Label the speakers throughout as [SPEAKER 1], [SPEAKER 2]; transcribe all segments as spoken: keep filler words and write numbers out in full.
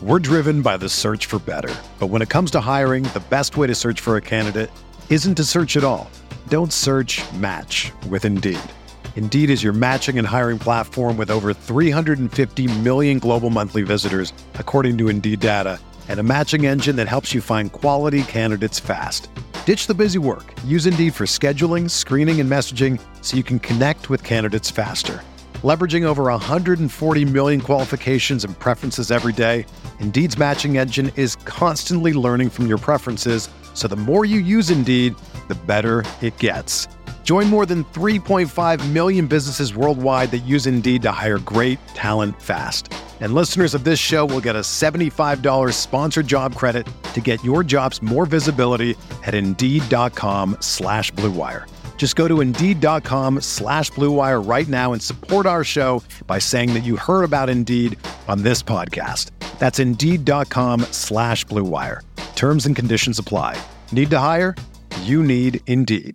[SPEAKER 1] We're driven by the search for better. But when it comes to hiring, the best way to search for a candidate isn't to search at all. Don't search, match with Indeed. Indeed is your matching and hiring platform with over three hundred fifty million global monthly visitors, according to Indeed data, and a matching engine that helps you find quality candidates fast. Ditch the busy work. Use Indeed for scheduling, screening, and messaging so you can connect with candidates faster. Leveraging over one hundred forty million qualifications and preferences every day, Indeed's matching engine is constantly learning from your preferences, so the more you use Indeed, the better it gets. Join more than three point five million businesses worldwide that use Indeed to hire great talent fast. And listeners of this show will get a seventy-five dollars sponsored job credit to get your jobs more visibility at Indeed.com slash Blue Wire. Just go to Indeed.com slash Blue Wire right now and support our show by saying that you heard about Indeed on this podcast. That's Indeed.com slash Blue Wire. Terms and conditions apply. Need to hire? You need Indeed.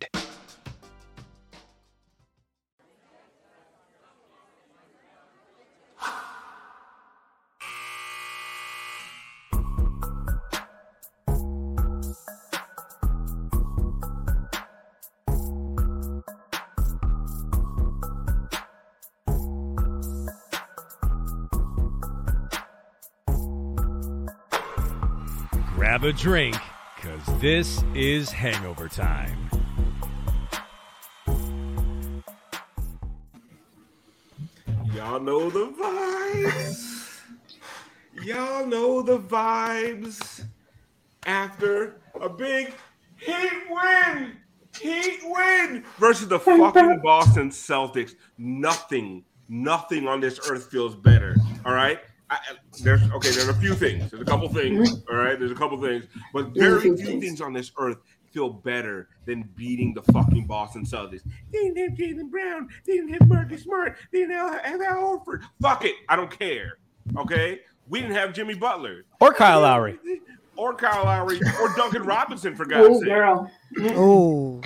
[SPEAKER 2] Grab a drink, because this is hangover time.
[SPEAKER 3] Y'all know the vibes. Y'all know the vibes. After a big Heat win, Heat win versus the fucking Boston Celtics. Nothing, nothing on this earth feels better, all right? I, there's okay. There's a few things. There's a couple things. All right. There's a couple things, but very few things on this earth feel better than beating the fucking Boston Celtics. They didn't have Jaylen Brown. They didn't have Marcus Smart. They didn't have, have Al Horford. Fuck it. I don't care. Okay. We didn't have Jimmy Butler
[SPEAKER 4] or Kyle Lowry
[SPEAKER 3] or Kyle Lowry or Duncan Robinson for God's
[SPEAKER 5] Ooh,
[SPEAKER 3] sake.
[SPEAKER 5] Girl.
[SPEAKER 6] Oh.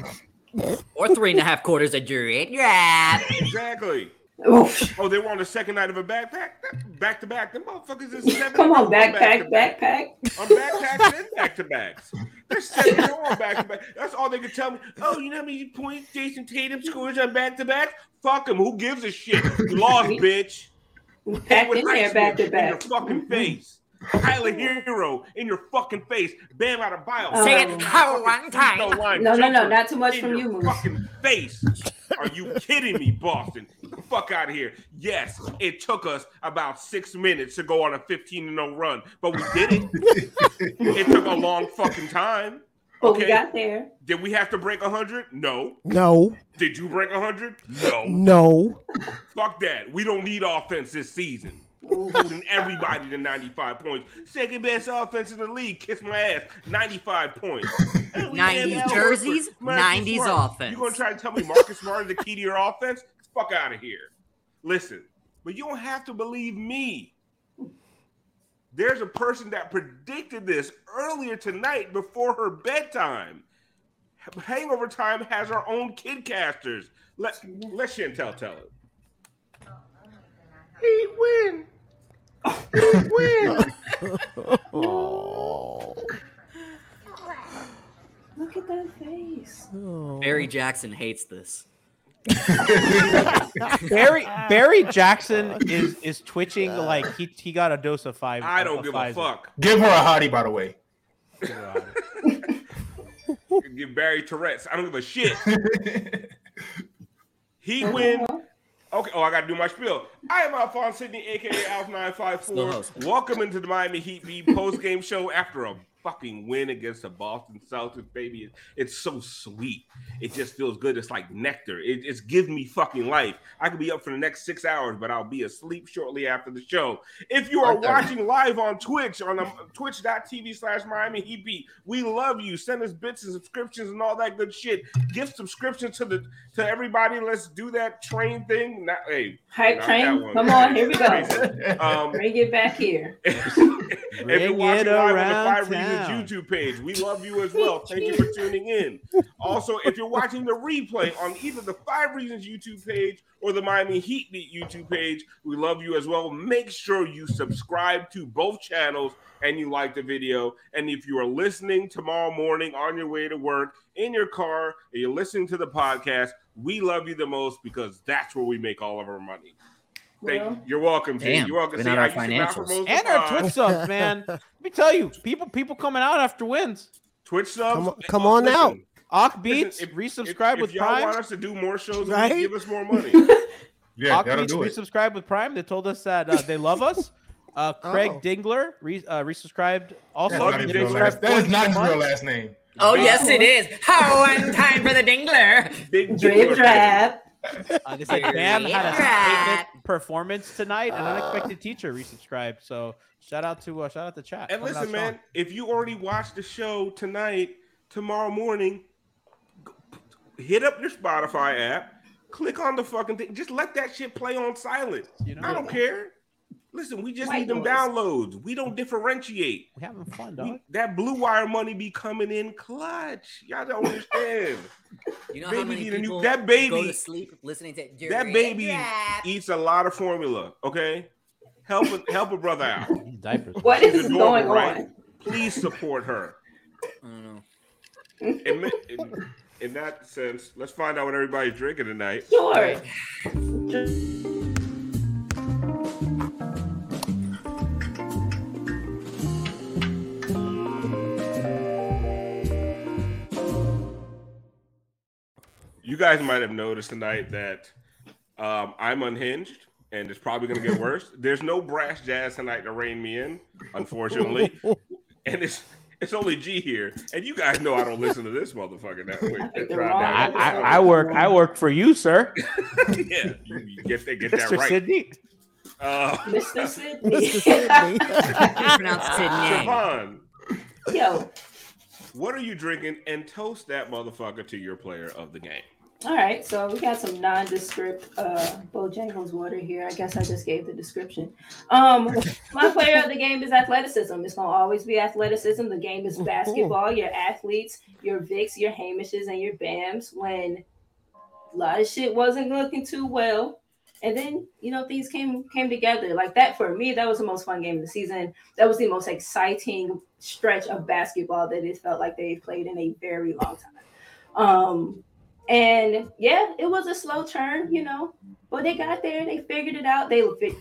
[SPEAKER 7] Or three and a half quarters of Druid. Yeah.
[SPEAKER 3] Exactly.
[SPEAKER 5] Oof.
[SPEAKER 3] Oh, they were on the second night of a backpack, back to back. Them motherfuckers is seven.
[SPEAKER 5] Come on, backpack, backpack.
[SPEAKER 3] On backpacks and back to backs. They're seven on back to back. That's all they could tell me. Oh, you know how many points Jason Tatum scores on back to back? Fuck him. Who gives a shit? You lost, bitch.
[SPEAKER 5] Packed in there, back to back.
[SPEAKER 3] In your fucking face. Tyler Hero in your fucking face. Bam out of bio.
[SPEAKER 5] Oh.
[SPEAKER 7] Say it how one time.
[SPEAKER 5] No, no, no, not too much from you, Moose.
[SPEAKER 3] Fucking face. Are you kidding me, Boston? Get the fuck out of here. Yes, it took us about six minutes to go on a fifteen to oh run, but we did it. It took a long fucking time.
[SPEAKER 5] But
[SPEAKER 3] Okay.
[SPEAKER 5] we got there.
[SPEAKER 3] Did we have to break one hundred? No.
[SPEAKER 6] No.
[SPEAKER 3] Did you break one hundred? No.
[SPEAKER 6] No.
[SPEAKER 3] Fuck that. We don't need offense this season. Holding everybody to ninety-five points. Second best offense in the league. Kiss my ass. ninety-five points.
[SPEAKER 7] nineties jerseys, nineties offense.
[SPEAKER 3] You gonna try to tell me Marcus Smart is the key to your offense? Fuck out of here. Listen, but you don't have to believe me. There's a person that predicted this earlier tonight before her bedtime. Hangover Time has our own kidcasters. Let let Chantel tell it. He win. He win.
[SPEAKER 6] Oh.
[SPEAKER 5] Look at that face.
[SPEAKER 7] Barry Jackson hates this.
[SPEAKER 4] Barry Barry Jackson is is twitching like he he got a dose of five.
[SPEAKER 3] I don't
[SPEAKER 4] of
[SPEAKER 3] give
[SPEAKER 4] Pfizer.
[SPEAKER 3] a fuck.
[SPEAKER 8] Give her a hottie, by the way.
[SPEAKER 3] Give Barry Tourette's. I don't give a shit. He win. Okay. Oh, I got to do my spiel. I am Alphonse Sidney, a k a. Alf nine five four. Welcome into the Miami Heat Beat post-game show after a fucking win against the Boston Celtics, baby. It, it's so sweet. It just feels good. It's like nectar. It, it's giving me fucking life. I could be up for the next six hours, but I'll be asleep shortly after the show. If you are watching live on Twitch, on um, twitch.tv slash Miami Heat Beat, we love you. Send us bits and subscriptions and all that good shit. Gift subscriptions to the to everybody. Let's do that train thing. Not, hey,
[SPEAKER 5] Hype
[SPEAKER 3] not
[SPEAKER 5] train.
[SPEAKER 3] that one.
[SPEAKER 5] Come on, here we go.
[SPEAKER 3] Um,
[SPEAKER 5] Bring it back here.
[SPEAKER 3] If
[SPEAKER 4] Bring
[SPEAKER 3] you're watching
[SPEAKER 4] it
[SPEAKER 3] live on the
[SPEAKER 4] around
[SPEAKER 3] Five
[SPEAKER 4] town.
[SPEAKER 3] Reasons YouTube page, we love you as well. Thank you for tuning in. Also, if you're watching the replay on either the Five Reasons YouTube page or the Miami Heat Beat YouTube page, we love you as well. Make sure you subscribe to both channels and you like the video. And if you are listening tomorrow morning on your way to work, in your car, and you're listening to the podcast, we love you the most because that's where we make all of our money. Thank
[SPEAKER 5] Well,
[SPEAKER 3] you. You're welcome, Jay.
[SPEAKER 7] Damn,
[SPEAKER 3] You're welcome.
[SPEAKER 7] we're
[SPEAKER 3] See,
[SPEAKER 7] not
[SPEAKER 3] I
[SPEAKER 7] our
[SPEAKER 3] used to not
[SPEAKER 7] financials.
[SPEAKER 3] promote the
[SPEAKER 4] And our
[SPEAKER 3] pod.
[SPEAKER 4] Twitch subs, man. Let me tell you, people people coming out after wins.
[SPEAKER 3] Twitch subs.
[SPEAKER 6] Come on- come on
[SPEAKER 3] listen,
[SPEAKER 6] out.
[SPEAKER 4] Awk Beats,
[SPEAKER 3] listen, if-
[SPEAKER 4] resubscribe
[SPEAKER 3] if,
[SPEAKER 4] with
[SPEAKER 3] if y'all
[SPEAKER 4] Prime.
[SPEAKER 3] want us to do more shows,
[SPEAKER 6] Right?
[SPEAKER 3] give us more money.
[SPEAKER 8] Yeah,
[SPEAKER 4] Awk
[SPEAKER 8] that'll
[SPEAKER 4] Beats,
[SPEAKER 8] do it.
[SPEAKER 4] resubscribe with Prime. They told us that uh, they love us. Uh, Craig
[SPEAKER 6] Oh.
[SPEAKER 4] Dingler re, uh, resubscribed also.
[SPEAKER 8] That's not
[SPEAKER 4] He
[SPEAKER 8] his
[SPEAKER 4] did
[SPEAKER 8] real
[SPEAKER 4] subscribe
[SPEAKER 8] last, that is not his
[SPEAKER 4] fourteen
[SPEAKER 8] real
[SPEAKER 4] months.
[SPEAKER 8] last name.
[SPEAKER 7] Oh, yes, it is. How one time for the dingler.
[SPEAKER 3] Big
[SPEAKER 5] Drip
[SPEAKER 3] Dingler.
[SPEAKER 5] drab.
[SPEAKER 4] Uh, they said Bam had a
[SPEAKER 7] Yeah.
[SPEAKER 4] statement performance tonight. An unexpected teacher resubscribed. So shout out to uh, shout out to chat.
[SPEAKER 3] And
[SPEAKER 4] Coming out
[SPEAKER 3] listen, man,
[SPEAKER 4] strong.
[SPEAKER 3] if you already watched the show tonight, tomorrow morning, go- hit up your Spotify app, click on the fucking thing. Just let that shit play on silent.
[SPEAKER 4] You know,
[SPEAKER 3] I don't care. Listen, we just
[SPEAKER 5] White
[SPEAKER 3] need them
[SPEAKER 5] noise.
[SPEAKER 3] downloads. We don't differentiate.
[SPEAKER 4] we having fun,
[SPEAKER 3] We-
[SPEAKER 4] dog.
[SPEAKER 3] that Blue Wire money be coming in clutch. Y'all don't understand.
[SPEAKER 7] You know
[SPEAKER 3] Baby
[SPEAKER 7] how many
[SPEAKER 3] need a new-
[SPEAKER 7] people
[SPEAKER 3] that baby-
[SPEAKER 7] go to sleep listening to
[SPEAKER 3] that
[SPEAKER 7] Drip
[SPEAKER 3] baby
[SPEAKER 7] Drap?
[SPEAKER 3] eats a lot of formula. Okay, help a, help a brother out.
[SPEAKER 4] Diapers.
[SPEAKER 5] What
[SPEAKER 3] She's
[SPEAKER 5] is
[SPEAKER 3] adorable,
[SPEAKER 5] going
[SPEAKER 3] right?
[SPEAKER 5] on?
[SPEAKER 3] Please support her.
[SPEAKER 7] I don't know.
[SPEAKER 3] In, in, in that sense, let's find out what everybody's drinking tonight.
[SPEAKER 5] Sure.
[SPEAKER 3] You guys might have noticed tonight that um, I'm unhinged, and it's probably going to get worse. There's no brass jazz tonight to rein me in, unfortunately, and it's it's only G here, and you guys know I don't listen to this motherfucker that way.
[SPEAKER 5] picked the
[SPEAKER 3] Try
[SPEAKER 5] wrong
[SPEAKER 3] that.
[SPEAKER 4] I, I, I work. I work for you, sir,
[SPEAKER 3] yeah, you, you get that, get that
[SPEAKER 4] Mister
[SPEAKER 3] right.
[SPEAKER 4] Sidney.
[SPEAKER 3] Uh,
[SPEAKER 5] Mister Sidney.
[SPEAKER 6] Mister Sidney.
[SPEAKER 7] Pronounce Sydney.
[SPEAKER 3] Siobhan,
[SPEAKER 5] Yo.
[SPEAKER 3] what are you drinking? And toast that motherfucker to your player of the game.
[SPEAKER 5] All right, so we got some nondescript uh Bojangles water here. I guess I just gave the description. Um, my player of the game is athleticism. It's gonna always be athleticism. The game is basketball. Your athletes, your Vicks, your Hamishes, and your Bams. When a lot of shit wasn't looking too well, and then you know things came came together like that. For me, that was the most fun game of the season. That was the most exciting stretch of basketball that it felt like they played in a very long time. Um. And yeah, it was a slow turn, you know, but they got there. They figured it out. They looked.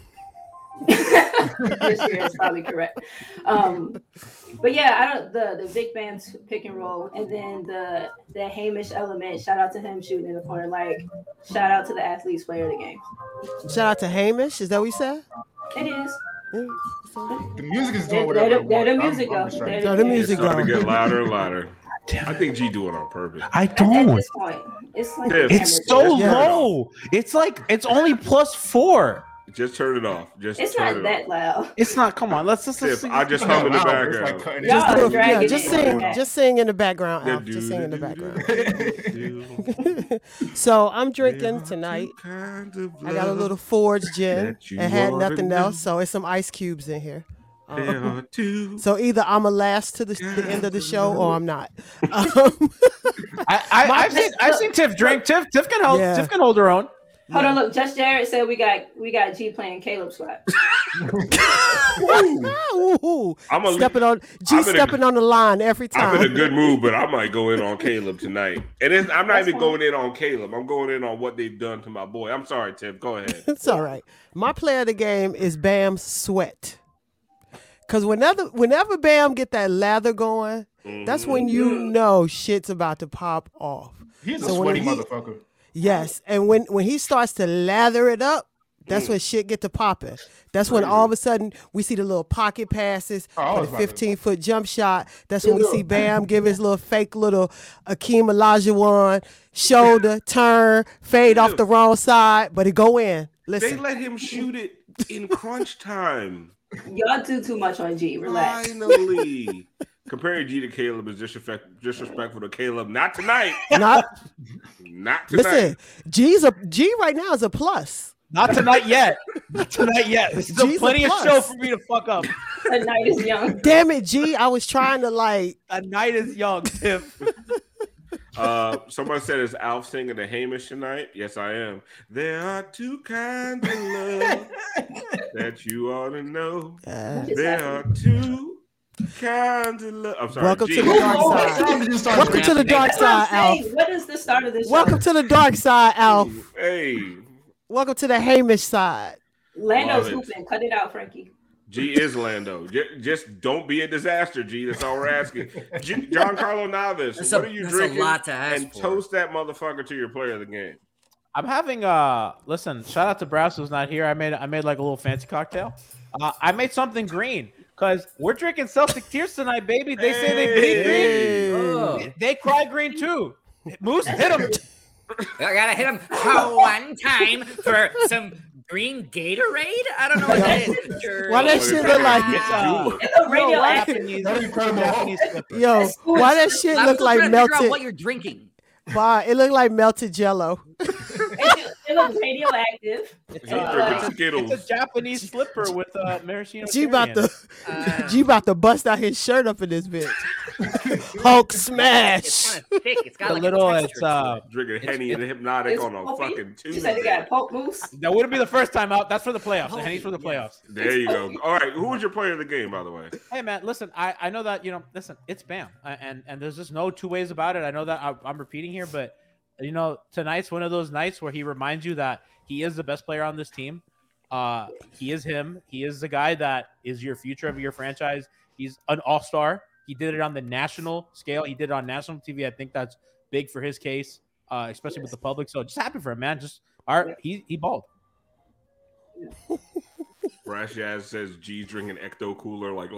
[SPEAKER 5] This year is probably correct. Um, but yeah, I don't the the Vic Band's pick and roll, and then the the Hamish element. Shout out to him shooting in the corner. Like shout out to the athletes player of the game.
[SPEAKER 6] Shout out to Hamish. Is that what you said?
[SPEAKER 5] It is.
[SPEAKER 6] Yeah, so-
[SPEAKER 8] The music is
[SPEAKER 5] There,
[SPEAKER 8] doing
[SPEAKER 5] there,
[SPEAKER 8] whatever.
[SPEAKER 5] the-
[SPEAKER 8] it
[SPEAKER 5] there the
[SPEAKER 8] wants.
[SPEAKER 5] music
[SPEAKER 8] I'm- I'm
[SPEAKER 5] goes.
[SPEAKER 8] straight.
[SPEAKER 5] There
[SPEAKER 6] There
[SPEAKER 5] the
[SPEAKER 6] the
[SPEAKER 3] It's
[SPEAKER 6] music
[SPEAKER 3] starting to
[SPEAKER 6] go.
[SPEAKER 3] get louder and louder. I think G doing it on purpose.
[SPEAKER 4] I
[SPEAKER 5] At, at
[SPEAKER 4] don't.
[SPEAKER 5] this point, it's like
[SPEAKER 3] Tiff.
[SPEAKER 5] the
[SPEAKER 4] It's
[SPEAKER 5] camera
[SPEAKER 4] so
[SPEAKER 5] thing.
[SPEAKER 6] Yeah.
[SPEAKER 4] low. It's like it's only plus four.
[SPEAKER 3] Just turn it off. Just
[SPEAKER 5] It's
[SPEAKER 3] turn
[SPEAKER 5] not
[SPEAKER 3] it
[SPEAKER 5] that
[SPEAKER 3] off.
[SPEAKER 5] loud.
[SPEAKER 4] It's not. Come on. Let's just. let's
[SPEAKER 3] Tiff, I just
[SPEAKER 8] It's
[SPEAKER 3] hum in the
[SPEAKER 8] not loud, it's like
[SPEAKER 3] background.
[SPEAKER 8] cutting it.
[SPEAKER 5] Y'all
[SPEAKER 6] Just,
[SPEAKER 5] are
[SPEAKER 6] do- yeah,
[SPEAKER 5] dragging
[SPEAKER 6] just
[SPEAKER 5] it.
[SPEAKER 6] sing,
[SPEAKER 5] Okay.
[SPEAKER 6] just sing in the background.
[SPEAKER 3] Yeah,
[SPEAKER 6] Alf. Just sing in the
[SPEAKER 3] do-
[SPEAKER 6] background. So I'm drinking tonight. I got a little Forge gin
[SPEAKER 3] that you
[SPEAKER 6] and had
[SPEAKER 3] oughta
[SPEAKER 6] nothing
[SPEAKER 3] know.
[SPEAKER 6] else, so it's some ice cubes in here. Um,
[SPEAKER 3] There are two.
[SPEAKER 6] so either I'm a last to the, the end of the show or I'm not. Um,
[SPEAKER 4] I, I, I've seen. I've seen Tiff drink. Tiff. Tiff can hold.
[SPEAKER 6] Yeah.
[SPEAKER 4] Tiff can hold her own.
[SPEAKER 5] Hold on, look. Just Jared said we got we got G playing Caleb spot.
[SPEAKER 6] ooh,
[SPEAKER 3] I'm a,
[SPEAKER 6] stepping on G
[SPEAKER 3] I'm in a-
[SPEAKER 6] stepping on the line every
[SPEAKER 3] I'm in a
[SPEAKER 6] time.
[SPEAKER 3] good mood, but I might go in on Caleb tonight. And it's, I'm not
[SPEAKER 5] That's
[SPEAKER 3] even
[SPEAKER 5] fine.
[SPEAKER 3] going in on Caleb. I'm going in on what they've done to my boy. I'm sorry, Tiff. Go ahead.
[SPEAKER 6] It's all right. My player of the game is Bam Sweat. Cause whenever whenever Bam get that lather going, that's when you know shit's about to pop off.
[SPEAKER 8] He's
[SPEAKER 6] So
[SPEAKER 8] a
[SPEAKER 6] when
[SPEAKER 8] sweaty
[SPEAKER 6] he-
[SPEAKER 8] motherfucker.
[SPEAKER 6] Yes, and when when he starts to lather it up, that's when shit get to popping. That's when all of a sudden we see the little pocket passes
[SPEAKER 8] Oh, I
[SPEAKER 6] for
[SPEAKER 8] was
[SPEAKER 6] the
[SPEAKER 8] about to-
[SPEAKER 6] fifteen foot jump shot. That's when we see Bam give his little fake little Akeem Olajuwon shoulder turn, fade off the wrong side, but it go in.
[SPEAKER 3] They
[SPEAKER 6] Listen,
[SPEAKER 3] let him shoot it in crunch time.
[SPEAKER 5] Y'all do too much on G. Relax.
[SPEAKER 3] Finally. Comparing G to Caleb is disrespect, disrespectful to Caleb. Not tonight.
[SPEAKER 6] not
[SPEAKER 3] Not tonight.
[SPEAKER 6] listen. G's a G right now is a plus.
[SPEAKER 4] Not tonight yet. Not tonight yet. There's still
[SPEAKER 6] G's a
[SPEAKER 4] plenty of
[SPEAKER 6] plus.
[SPEAKER 4] show for me to fuck up.
[SPEAKER 5] The night is young.
[SPEAKER 6] Damn it, G. I was trying to like.
[SPEAKER 4] A night is young, Tiff.
[SPEAKER 3] Uh, someone said, is Alf singing the Hamish tonight? Yes, I am. There are two kinds of love that you ought to know.
[SPEAKER 6] Uh,
[SPEAKER 3] There are two kinds of love. I'm sorry.
[SPEAKER 6] welcome
[SPEAKER 3] G.
[SPEAKER 6] to the dark side. Welcome to the dark
[SPEAKER 5] That's what I'm
[SPEAKER 6] side, Alf.
[SPEAKER 5] saying. What is the start of this show?
[SPEAKER 6] Welcome to the dark side, Alf.
[SPEAKER 3] Hey,
[SPEAKER 6] Welcome to the Hamish side.
[SPEAKER 5] Lando's
[SPEAKER 3] Love it.
[SPEAKER 5] hooping. Cut it out, Frankie.
[SPEAKER 3] G is Lando. J- just don't be a disaster, G. That's all we're asking. G- Giancarlo Navis,
[SPEAKER 7] That's
[SPEAKER 3] what
[SPEAKER 7] a-
[SPEAKER 3] are you
[SPEAKER 7] that's a
[SPEAKER 3] drinking?
[SPEAKER 7] lot to ask
[SPEAKER 3] and
[SPEAKER 7] for.
[SPEAKER 3] toast that motherfucker to your player of the game.
[SPEAKER 4] I'm having uh listen, shout out to Brass who's not here. I made I made like a little fancy cocktail. Uh, I made something green because we're drinking Celtic tears tonight, baby. They say they bleed green.
[SPEAKER 6] Hey.
[SPEAKER 7] Oh.
[SPEAKER 4] They cry green too. Moose, hit them.
[SPEAKER 7] I gotta hit him one time for some green Gatorade. I don't know what that is.
[SPEAKER 6] Why that shit look like?
[SPEAKER 4] Uh,
[SPEAKER 5] It's a radioactive.
[SPEAKER 4] Japanese,
[SPEAKER 8] That's incredible.
[SPEAKER 4] Japanese slipper.
[SPEAKER 6] Yo, why that shit
[SPEAKER 7] I'm
[SPEAKER 6] look
[SPEAKER 7] still
[SPEAKER 6] like
[SPEAKER 7] trying to figure out
[SPEAKER 6] melted?
[SPEAKER 7] what you're drinking.
[SPEAKER 6] Bar, it looked like melted Jello.
[SPEAKER 5] It, it looks radioactive.
[SPEAKER 4] It's,
[SPEAKER 3] He's
[SPEAKER 4] uh,
[SPEAKER 3] drinking
[SPEAKER 4] it's
[SPEAKER 3] Skittles.
[SPEAKER 4] a Japanese slipper with uh, maraschino.
[SPEAKER 6] G
[SPEAKER 4] cherry
[SPEAKER 6] about
[SPEAKER 4] in
[SPEAKER 6] to
[SPEAKER 4] it.
[SPEAKER 7] Uh,
[SPEAKER 6] G about to bust out his shirt up in this bitch. Hulk
[SPEAKER 7] It's
[SPEAKER 6] smash.
[SPEAKER 7] kind of thick. It's got
[SPEAKER 4] The
[SPEAKER 7] like
[SPEAKER 4] little,
[SPEAKER 7] a
[SPEAKER 4] it's
[SPEAKER 7] texture to
[SPEAKER 4] uh,
[SPEAKER 7] it.
[SPEAKER 3] Drinking
[SPEAKER 4] It's-
[SPEAKER 3] Henny and Hypnotic
[SPEAKER 5] It's
[SPEAKER 3] on a
[SPEAKER 5] pulpy.
[SPEAKER 3] fucking
[SPEAKER 5] You said it
[SPEAKER 3] Tuesday.
[SPEAKER 5] got Poke Moose.
[SPEAKER 4] that wouldn't be the first time out. That's for the playoffs. The Henny's for the playoffs.
[SPEAKER 3] There you go. All right, who was your player of the game, by the way?
[SPEAKER 4] Hey man, listen, I, I know that you know, listen, it's Bam, I- and and there's just no two ways about it. I know that I, I'm repeating here, but you know, tonight's one of those nights where he reminds you that he is the best player on this team. Uh, he is him. He is the guy that is your future of your franchise. He's an all-star. He did it on the national scale. He did it on national T V. I think that's big for his case, uh, especially with the public. So just happy for him, man. Just all right, he he balled.
[SPEAKER 3] Brash Jazz says G's drinking Ecto Cooler like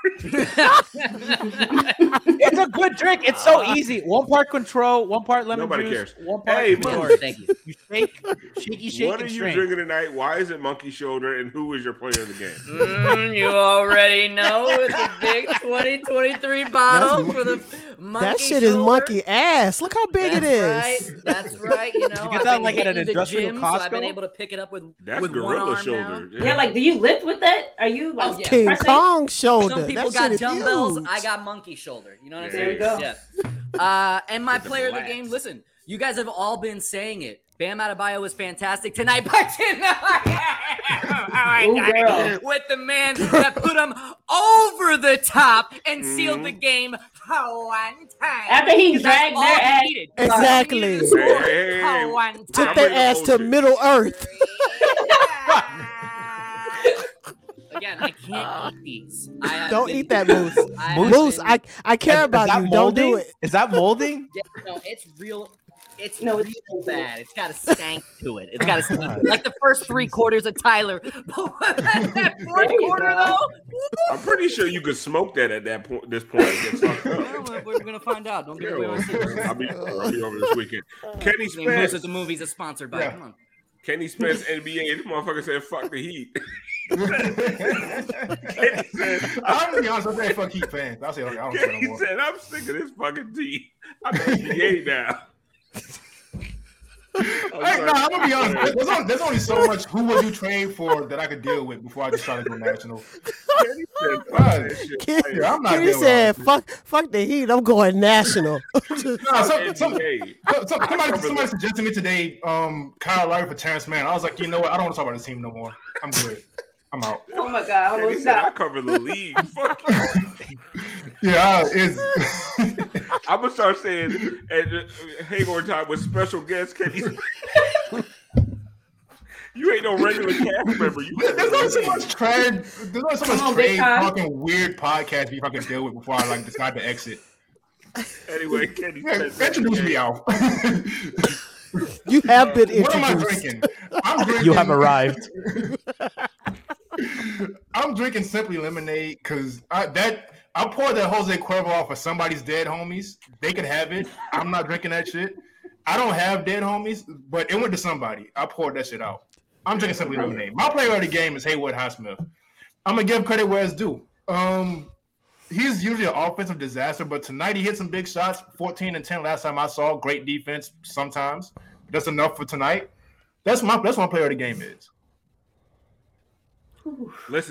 [SPEAKER 4] It's a good drink. It's so easy. One part control, one part lemon
[SPEAKER 3] Nobody
[SPEAKER 4] juice,
[SPEAKER 3] cares.
[SPEAKER 4] one part.
[SPEAKER 3] Hey,
[SPEAKER 4] Lord.
[SPEAKER 7] Thank you.
[SPEAKER 4] You shake, shaky, shake,
[SPEAKER 3] What are
[SPEAKER 4] and
[SPEAKER 3] you
[SPEAKER 4] strain.
[SPEAKER 3] drinking tonight? Why is it Monkey Shoulder? And who is your player of the game?
[SPEAKER 7] Mm, you already know it's a big twenty twenty-three bottle
[SPEAKER 6] That's-
[SPEAKER 7] for the monkey
[SPEAKER 6] That shit is
[SPEAKER 7] shoulder.
[SPEAKER 6] monkey ass. Look how big
[SPEAKER 7] That's
[SPEAKER 6] it is.
[SPEAKER 7] right. That's right. You know,
[SPEAKER 4] you get
[SPEAKER 7] I've
[SPEAKER 4] that,
[SPEAKER 7] been
[SPEAKER 4] like, at an
[SPEAKER 7] hitting the
[SPEAKER 4] industrial
[SPEAKER 7] gym, so I've been
[SPEAKER 4] Costco?
[SPEAKER 7] able to pick it up with
[SPEAKER 3] That's
[SPEAKER 7] with one
[SPEAKER 3] gorilla
[SPEAKER 7] arm
[SPEAKER 3] shoulder.
[SPEAKER 7] now.
[SPEAKER 5] Yeah, like, do you lift with that? Are you like
[SPEAKER 7] Oh, yeah.
[SPEAKER 6] King
[SPEAKER 5] pressing?
[SPEAKER 6] Kong shoulder.
[SPEAKER 7] Some people
[SPEAKER 6] That
[SPEAKER 7] got
[SPEAKER 6] shit is
[SPEAKER 7] dumbbells.
[SPEAKER 6] huge.
[SPEAKER 7] I got monkey shoulder. You know what I'm
[SPEAKER 3] There
[SPEAKER 7] saying?
[SPEAKER 5] you go.
[SPEAKER 7] Yeah. Uh, and my
[SPEAKER 3] With the
[SPEAKER 7] player of the
[SPEAKER 3] blacks.
[SPEAKER 7] game, listen, you guys have all been saying it. Bam Adebayo was fantastic tonight, but tonight,
[SPEAKER 5] Ooh, girl.
[SPEAKER 7] with the man that put him over the top and sealed the game for one time.
[SPEAKER 5] After he
[SPEAKER 7] 'Cause that's
[SPEAKER 5] dragged
[SPEAKER 7] all
[SPEAKER 5] their
[SPEAKER 7] he
[SPEAKER 5] ass-
[SPEAKER 7] needed.
[SPEAKER 6] Exactly.
[SPEAKER 7] He needed to
[SPEAKER 3] Hey,
[SPEAKER 7] score
[SPEAKER 3] hey, hey, hey.
[SPEAKER 7] for one
[SPEAKER 6] Took
[SPEAKER 7] time.
[SPEAKER 3] I'm
[SPEAKER 6] their
[SPEAKER 3] ready to
[SPEAKER 6] ass
[SPEAKER 3] hold
[SPEAKER 6] to
[SPEAKER 3] it.
[SPEAKER 6] Middle Earth.
[SPEAKER 7] Again, I can't eat these. I,
[SPEAKER 6] Don't eat that, Moose.
[SPEAKER 7] I-
[SPEAKER 6] Moose, I, I care
[SPEAKER 4] Is- is
[SPEAKER 6] about
[SPEAKER 4] that
[SPEAKER 6] you. Don't do
[SPEAKER 4] molding?
[SPEAKER 6] it.
[SPEAKER 4] Is that molding?
[SPEAKER 7] Yeah, no, it's real. It's
[SPEAKER 5] No,
[SPEAKER 7] no,
[SPEAKER 5] it's-
[SPEAKER 7] real bad. It's got a stank to it. It's got a stank. Like the first three quarters of Tyler. But that fourth
[SPEAKER 5] There you
[SPEAKER 7] quarter,
[SPEAKER 5] go.
[SPEAKER 7] though,
[SPEAKER 3] I'm pretty sure you could smoke that at that point. This point, and get fucked
[SPEAKER 7] well,
[SPEAKER 3] up.
[SPEAKER 7] we're, we're gonna find out. Don't give away my secrets.
[SPEAKER 3] I'll be, I'll be over this weekend. Kenny
[SPEAKER 7] I mean, most of
[SPEAKER 3] Spence.
[SPEAKER 7] the movies are sponsored by.
[SPEAKER 8] Yeah.
[SPEAKER 7] Come on.
[SPEAKER 3] Kenny Spence, N B A. This motherfucker said, "Fuck the Heat." Kenny said,
[SPEAKER 8] I'm gonna be honest. I'm a fuck Heat fan. I'll say okay, I don't care no
[SPEAKER 3] Kenny
[SPEAKER 8] more.
[SPEAKER 3] said, "I'm sick of this fucking team. I'm N B A now."
[SPEAKER 8] Hey, no, I'm gonna be honest. There's only, there's only so much who would you trade for that I could deal with before I just try to go national.
[SPEAKER 3] Kenny said, "Fuck that shit."
[SPEAKER 6] Kenny,
[SPEAKER 8] Yeah, I'm not
[SPEAKER 6] Kenny
[SPEAKER 8] dealing with
[SPEAKER 6] said,
[SPEAKER 8] all this.
[SPEAKER 6] fuck, fuck the Heat. I'm going national.
[SPEAKER 8] No, some, some,
[SPEAKER 3] N B A.
[SPEAKER 8] So, so somebody,
[SPEAKER 3] cover
[SPEAKER 8] somebody
[SPEAKER 3] the-
[SPEAKER 8] suggested to me today, um, Kyle Lowry for Terrence Mann. I was like, you know what? I don't want to talk about this team no more. I'm good. I'm out.
[SPEAKER 5] Oh my god, I
[SPEAKER 3] Kenny
[SPEAKER 5] almost
[SPEAKER 3] said, "I
[SPEAKER 5] stopped.
[SPEAKER 3] cover the league." Fuck you.
[SPEAKER 8] Yeah, uh, it's
[SPEAKER 3] I'm gonna start saying at uh, hangover time with special guests. Kenny, you ain't no regular cast member. You
[SPEAKER 8] there's not so much trade. There's not so
[SPEAKER 5] Come
[SPEAKER 8] much
[SPEAKER 5] on, big
[SPEAKER 8] trade
[SPEAKER 5] time.
[SPEAKER 8] talking weird podcast if I can deal with before I like decide to exit.
[SPEAKER 3] anyway. Kenny
[SPEAKER 8] Yeah,
[SPEAKER 3] said,
[SPEAKER 8] introduce me out.
[SPEAKER 6] You have been
[SPEAKER 8] What am I
[SPEAKER 6] introduced.
[SPEAKER 8] drinking? I'm drinking.
[SPEAKER 4] You have arrived.
[SPEAKER 8] I'm drinking simply lemonade because that I poured that Jose Cuervo off of somebody's dead homies. They could have it. I'm not drinking that shit. I don't have dead homies, but it went to somebody. I poured that shit out. I'm drinking simply lemonade. My player of the game is Haywood Highsmith. I'm gonna give credit where it's due. Um, he's usually an offensive disaster, but tonight he hit some big shots. fourteen and ten last time I saw. Great defense sometimes. That's enough for tonight. That's my that's what my player of the game is.
[SPEAKER 3] Listen,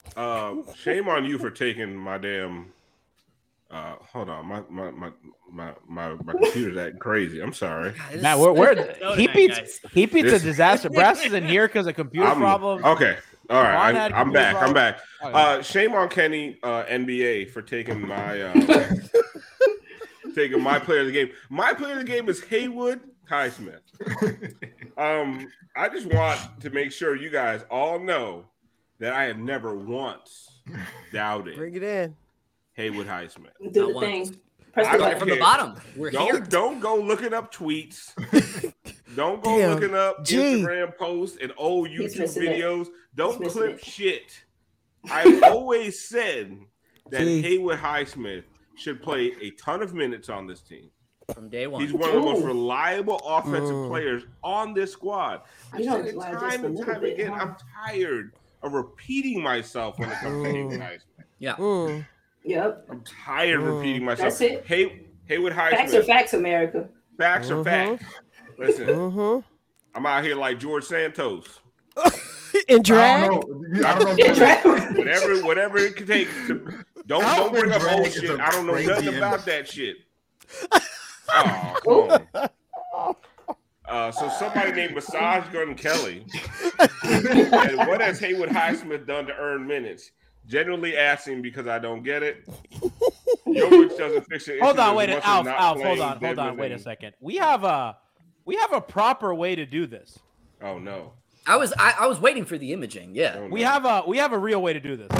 [SPEAKER 3] Uh, shame on you for taking my damn. Uh, hold on, my my my my my, my computer's acting crazy. I'm sorry.
[SPEAKER 4] Matt, we're, we're
[SPEAKER 7] So
[SPEAKER 4] he
[SPEAKER 7] tonight,
[SPEAKER 4] beats
[SPEAKER 7] guys.
[SPEAKER 4] he beats
[SPEAKER 3] This-
[SPEAKER 4] a disaster. Brass isn't here because of computer
[SPEAKER 3] I'm,
[SPEAKER 4] problems.
[SPEAKER 3] Okay, all
[SPEAKER 4] Vaughn
[SPEAKER 3] right,
[SPEAKER 4] had
[SPEAKER 3] I, I'm
[SPEAKER 4] computer
[SPEAKER 3] back. I'm
[SPEAKER 4] problems.
[SPEAKER 3] back.
[SPEAKER 4] Okay.
[SPEAKER 3] Uh, shame on Kenny uh, N B A for taking my uh, taking my player of the game. My player of the game is Haywood Highsmith. Um, I just want to make sure you guys all know that I have never once doubted
[SPEAKER 6] Bring it in.
[SPEAKER 3] Haywood Highsmith.
[SPEAKER 5] Do
[SPEAKER 7] Not
[SPEAKER 5] the
[SPEAKER 7] once.
[SPEAKER 5] thing. Press
[SPEAKER 3] I
[SPEAKER 5] the
[SPEAKER 3] don't
[SPEAKER 5] button.
[SPEAKER 7] From the
[SPEAKER 3] care.
[SPEAKER 7] bottom. We're
[SPEAKER 3] Don't
[SPEAKER 7] here.
[SPEAKER 3] don't go looking up tweets. Don't go
[SPEAKER 6] Damn.
[SPEAKER 3] looking up
[SPEAKER 6] Gee.
[SPEAKER 3] Instagram posts and old
[SPEAKER 5] He's
[SPEAKER 3] YouTube
[SPEAKER 5] missing it.
[SPEAKER 3] videos. Don't
[SPEAKER 5] He's missing
[SPEAKER 3] clip
[SPEAKER 5] it.
[SPEAKER 3] shit. I've always said that
[SPEAKER 6] Gee.
[SPEAKER 3] Haywood Highsmith should play a ton of minutes on this team.
[SPEAKER 7] From day one.
[SPEAKER 3] He's one of the most
[SPEAKER 5] Ooh.
[SPEAKER 3] reliable offensive
[SPEAKER 6] Mm.
[SPEAKER 3] players on this squad. I
[SPEAKER 5] You
[SPEAKER 3] said
[SPEAKER 5] don't
[SPEAKER 3] it
[SPEAKER 5] lie just
[SPEAKER 3] time
[SPEAKER 5] a
[SPEAKER 3] and
[SPEAKER 5] little
[SPEAKER 3] time
[SPEAKER 5] bit,
[SPEAKER 3] again.
[SPEAKER 5] huh?
[SPEAKER 3] I'm tired of repeating myself when it comes to Haywood
[SPEAKER 6] Mm.
[SPEAKER 3] Highsmith.
[SPEAKER 7] Yeah.
[SPEAKER 6] Mm.
[SPEAKER 5] Yep.
[SPEAKER 3] I'm tired of
[SPEAKER 6] Mm.
[SPEAKER 3] repeating myself.
[SPEAKER 5] That's it.
[SPEAKER 3] Hay- Haywood
[SPEAKER 5] Facts are
[SPEAKER 3] Highsmith.
[SPEAKER 5] facts, America.
[SPEAKER 3] Facts are
[SPEAKER 6] Mhm.
[SPEAKER 3] facts. Listen,
[SPEAKER 6] Mm-hmm.
[SPEAKER 3] I'm out here like George Santos.
[SPEAKER 6] In
[SPEAKER 8] I
[SPEAKER 6] drag?
[SPEAKER 8] don't know. I don't know.
[SPEAKER 5] Get trapped.
[SPEAKER 3] Whatever, whatever it can take. To, don't
[SPEAKER 8] Alvin
[SPEAKER 3] don't bring up
[SPEAKER 8] Drake
[SPEAKER 3] old
[SPEAKER 8] is
[SPEAKER 3] shit.
[SPEAKER 8] a
[SPEAKER 3] I don't know
[SPEAKER 8] crazy
[SPEAKER 3] nothing
[SPEAKER 8] image.
[SPEAKER 3] about that shit. Oh, come on. Uh, so somebody named Massage Gun Kelly. And what has Haywood Highsmith done to earn minutes? Generally asking because I don't get it. Jokic doesn't fix it.
[SPEAKER 4] Hold on, wait, Alf, Alf, hold on, hold on, wait a second. We have a we have a proper way to do this.
[SPEAKER 3] Oh no.
[SPEAKER 7] I was I, I was waiting for the imaging. Yeah.
[SPEAKER 3] Oh,
[SPEAKER 4] We
[SPEAKER 3] no.
[SPEAKER 4] have a we have a real way to do this.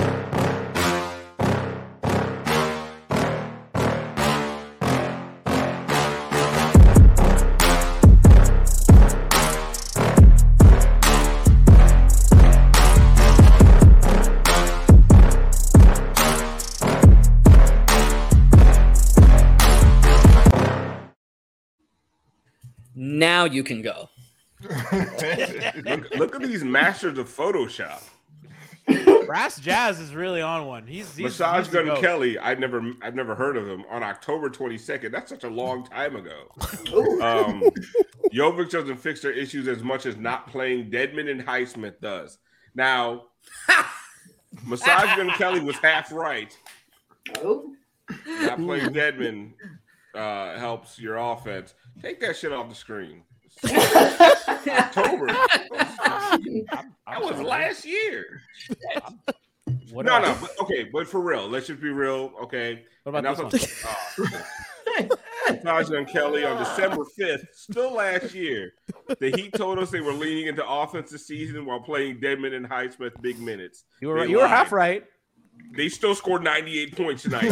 [SPEAKER 7] Now you can go.
[SPEAKER 3] look, look at these masters of Photoshop.
[SPEAKER 4] Brass Jazz is really on one. He's, he's
[SPEAKER 3] Massage
[SPEAKER 4] he's the
[SPEAKER 3] Gun
[SPEAKER 4] goat.
[SPEAKER 3] Kelly, I never I've never heard of him on October twenty-second. That's such a long time ago. Um Jovic doesn't fix their issues as much as not playing Dedmon and Highsmith does. Now Massage Gun Kelly was half right.
[SPEAKER 5] Oh,
[SPEAKER 3] Not playing Dedmon uh, helps your offense. Take that shit off the screen. October. That was last year.
[SPEAKER 4] What
[SPEAKER 3] No,
[SPEAKER 4] about-
[SPEAKER 3] no, but, okay, but for real, let's just be real, okay?
[SPEAKER 4] What about
[SPEAKER 3] Enough
[SPEAKER 4] this
[SPEAKER 3] of- uh, Massage and Kelly on December fifth, still last year. The Heat told us they were leaning into offense this season while playing Dedmon and Highsmith big minutes.
[SPEAKER 4] You were
[SPEAKER 3] They
[SPEAKER 4] you were
[SPEAKER 3] lied.
[SPEAKER 4] half right.
[SPEAKER 3] They still scored ninety-eight points tonight.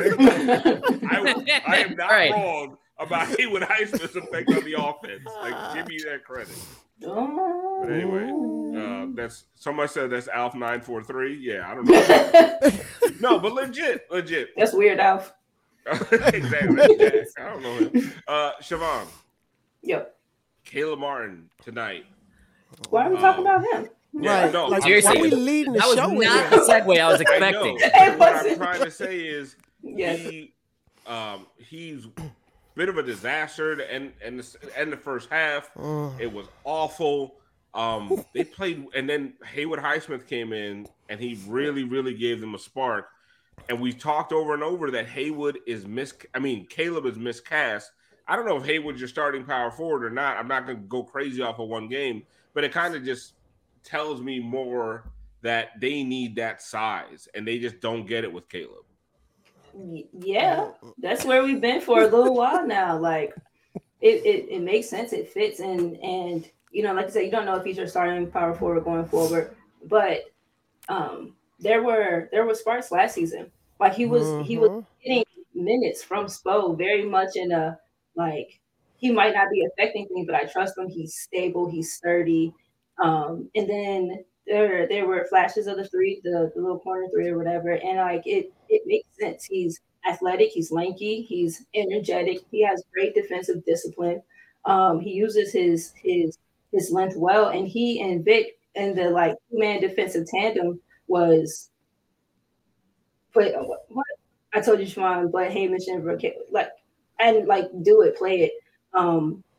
[SPEAKER 3] I, I am not
[SPEAKER 7] Right.
[SPEAKER 3] wrong about Haywood Highsmith's effect on the offense. Like, give me that credit. But anyway, uh, that's somebody said that's Alf nine four three. Yeah, I don't know. No, but legit, legit.
[SPEAKER 5] That's weird, Alf.
[SPEAKER 3] Exactly. That's Jack. I don't know him. Uh, Siobhan,
[SPEAKER 5] Yep.
[SPEAKER 3] Caleb Martin tonight.
[SPEAKER 5] Why are we
[SPEAKER 3] Um,
[SPEAKER 5] talking about him?
[SPEAKER 3] Yeah,
[SPEAKER 6] Right.
[SPEAKER 3] no,
[SPEAKER 6] Like,
[SPEAKER 7] seriously.
[SPEAKER 6] why we leading the
[SPEAKER 7] That was
[SPEAKER 6] show with
[SPEAKER 7] not
[SPEAKER 6] it?
[SPEAKER 7] the segue I was
[SPEAKER 3] I
[SPEAKER 7] expecting.
[SPEAKER 3] know.
[SPEAKER 5] It
[SPEAKER 3] What I'm
[SPEAKER 5] wasn't.
[SPEAKER 3] trying to say is
[SPEAKER 5] Yes.
[SPEAKER 3] he, um, he's a bit of a disaster to end, end, the, end the first half.
[SPEAKER 6] Mm.
[SPEAKER 3] It was awful. Um, they played, and then Haywood Highsmith came in, and he really, really gave them a spark. And we talked over and over that Haywood is mis. I mean, Caleb is miscast. I don't know if Haywood's your starting power forward or not. I'm not going to go crazy off of one game, but it kind of just tells me more that they need that size, and they just don't get it with Caleb.
[SPEAKER 5] Y- Yeah, that's where we've been for a little while now. Like, it, it, it makes sense. It fits in. And, you know, like I said, you don't know if he's your starting power forward going forward. But um, there were there were sparks last season. Like, he was he was
[SPEAKER 6] Mhm.
[SPEAKER 5] getting minutes from Spo very much in a, like, he might not be affecting things, but I trust him. He's stable. He's sturdy. Um, and then there there were flashes of the three, the, the little corner three or whatever. And, like, it it makes sense. He's athletic. He's lanky. He's energetic. He has great defensive discipline. Um, he uses his his his length well. And he and Vic and the, like, two-man defensive tandem was – but what I told you, Siobhan, but Hamish and Brooke, like, and like do it, play it. Um,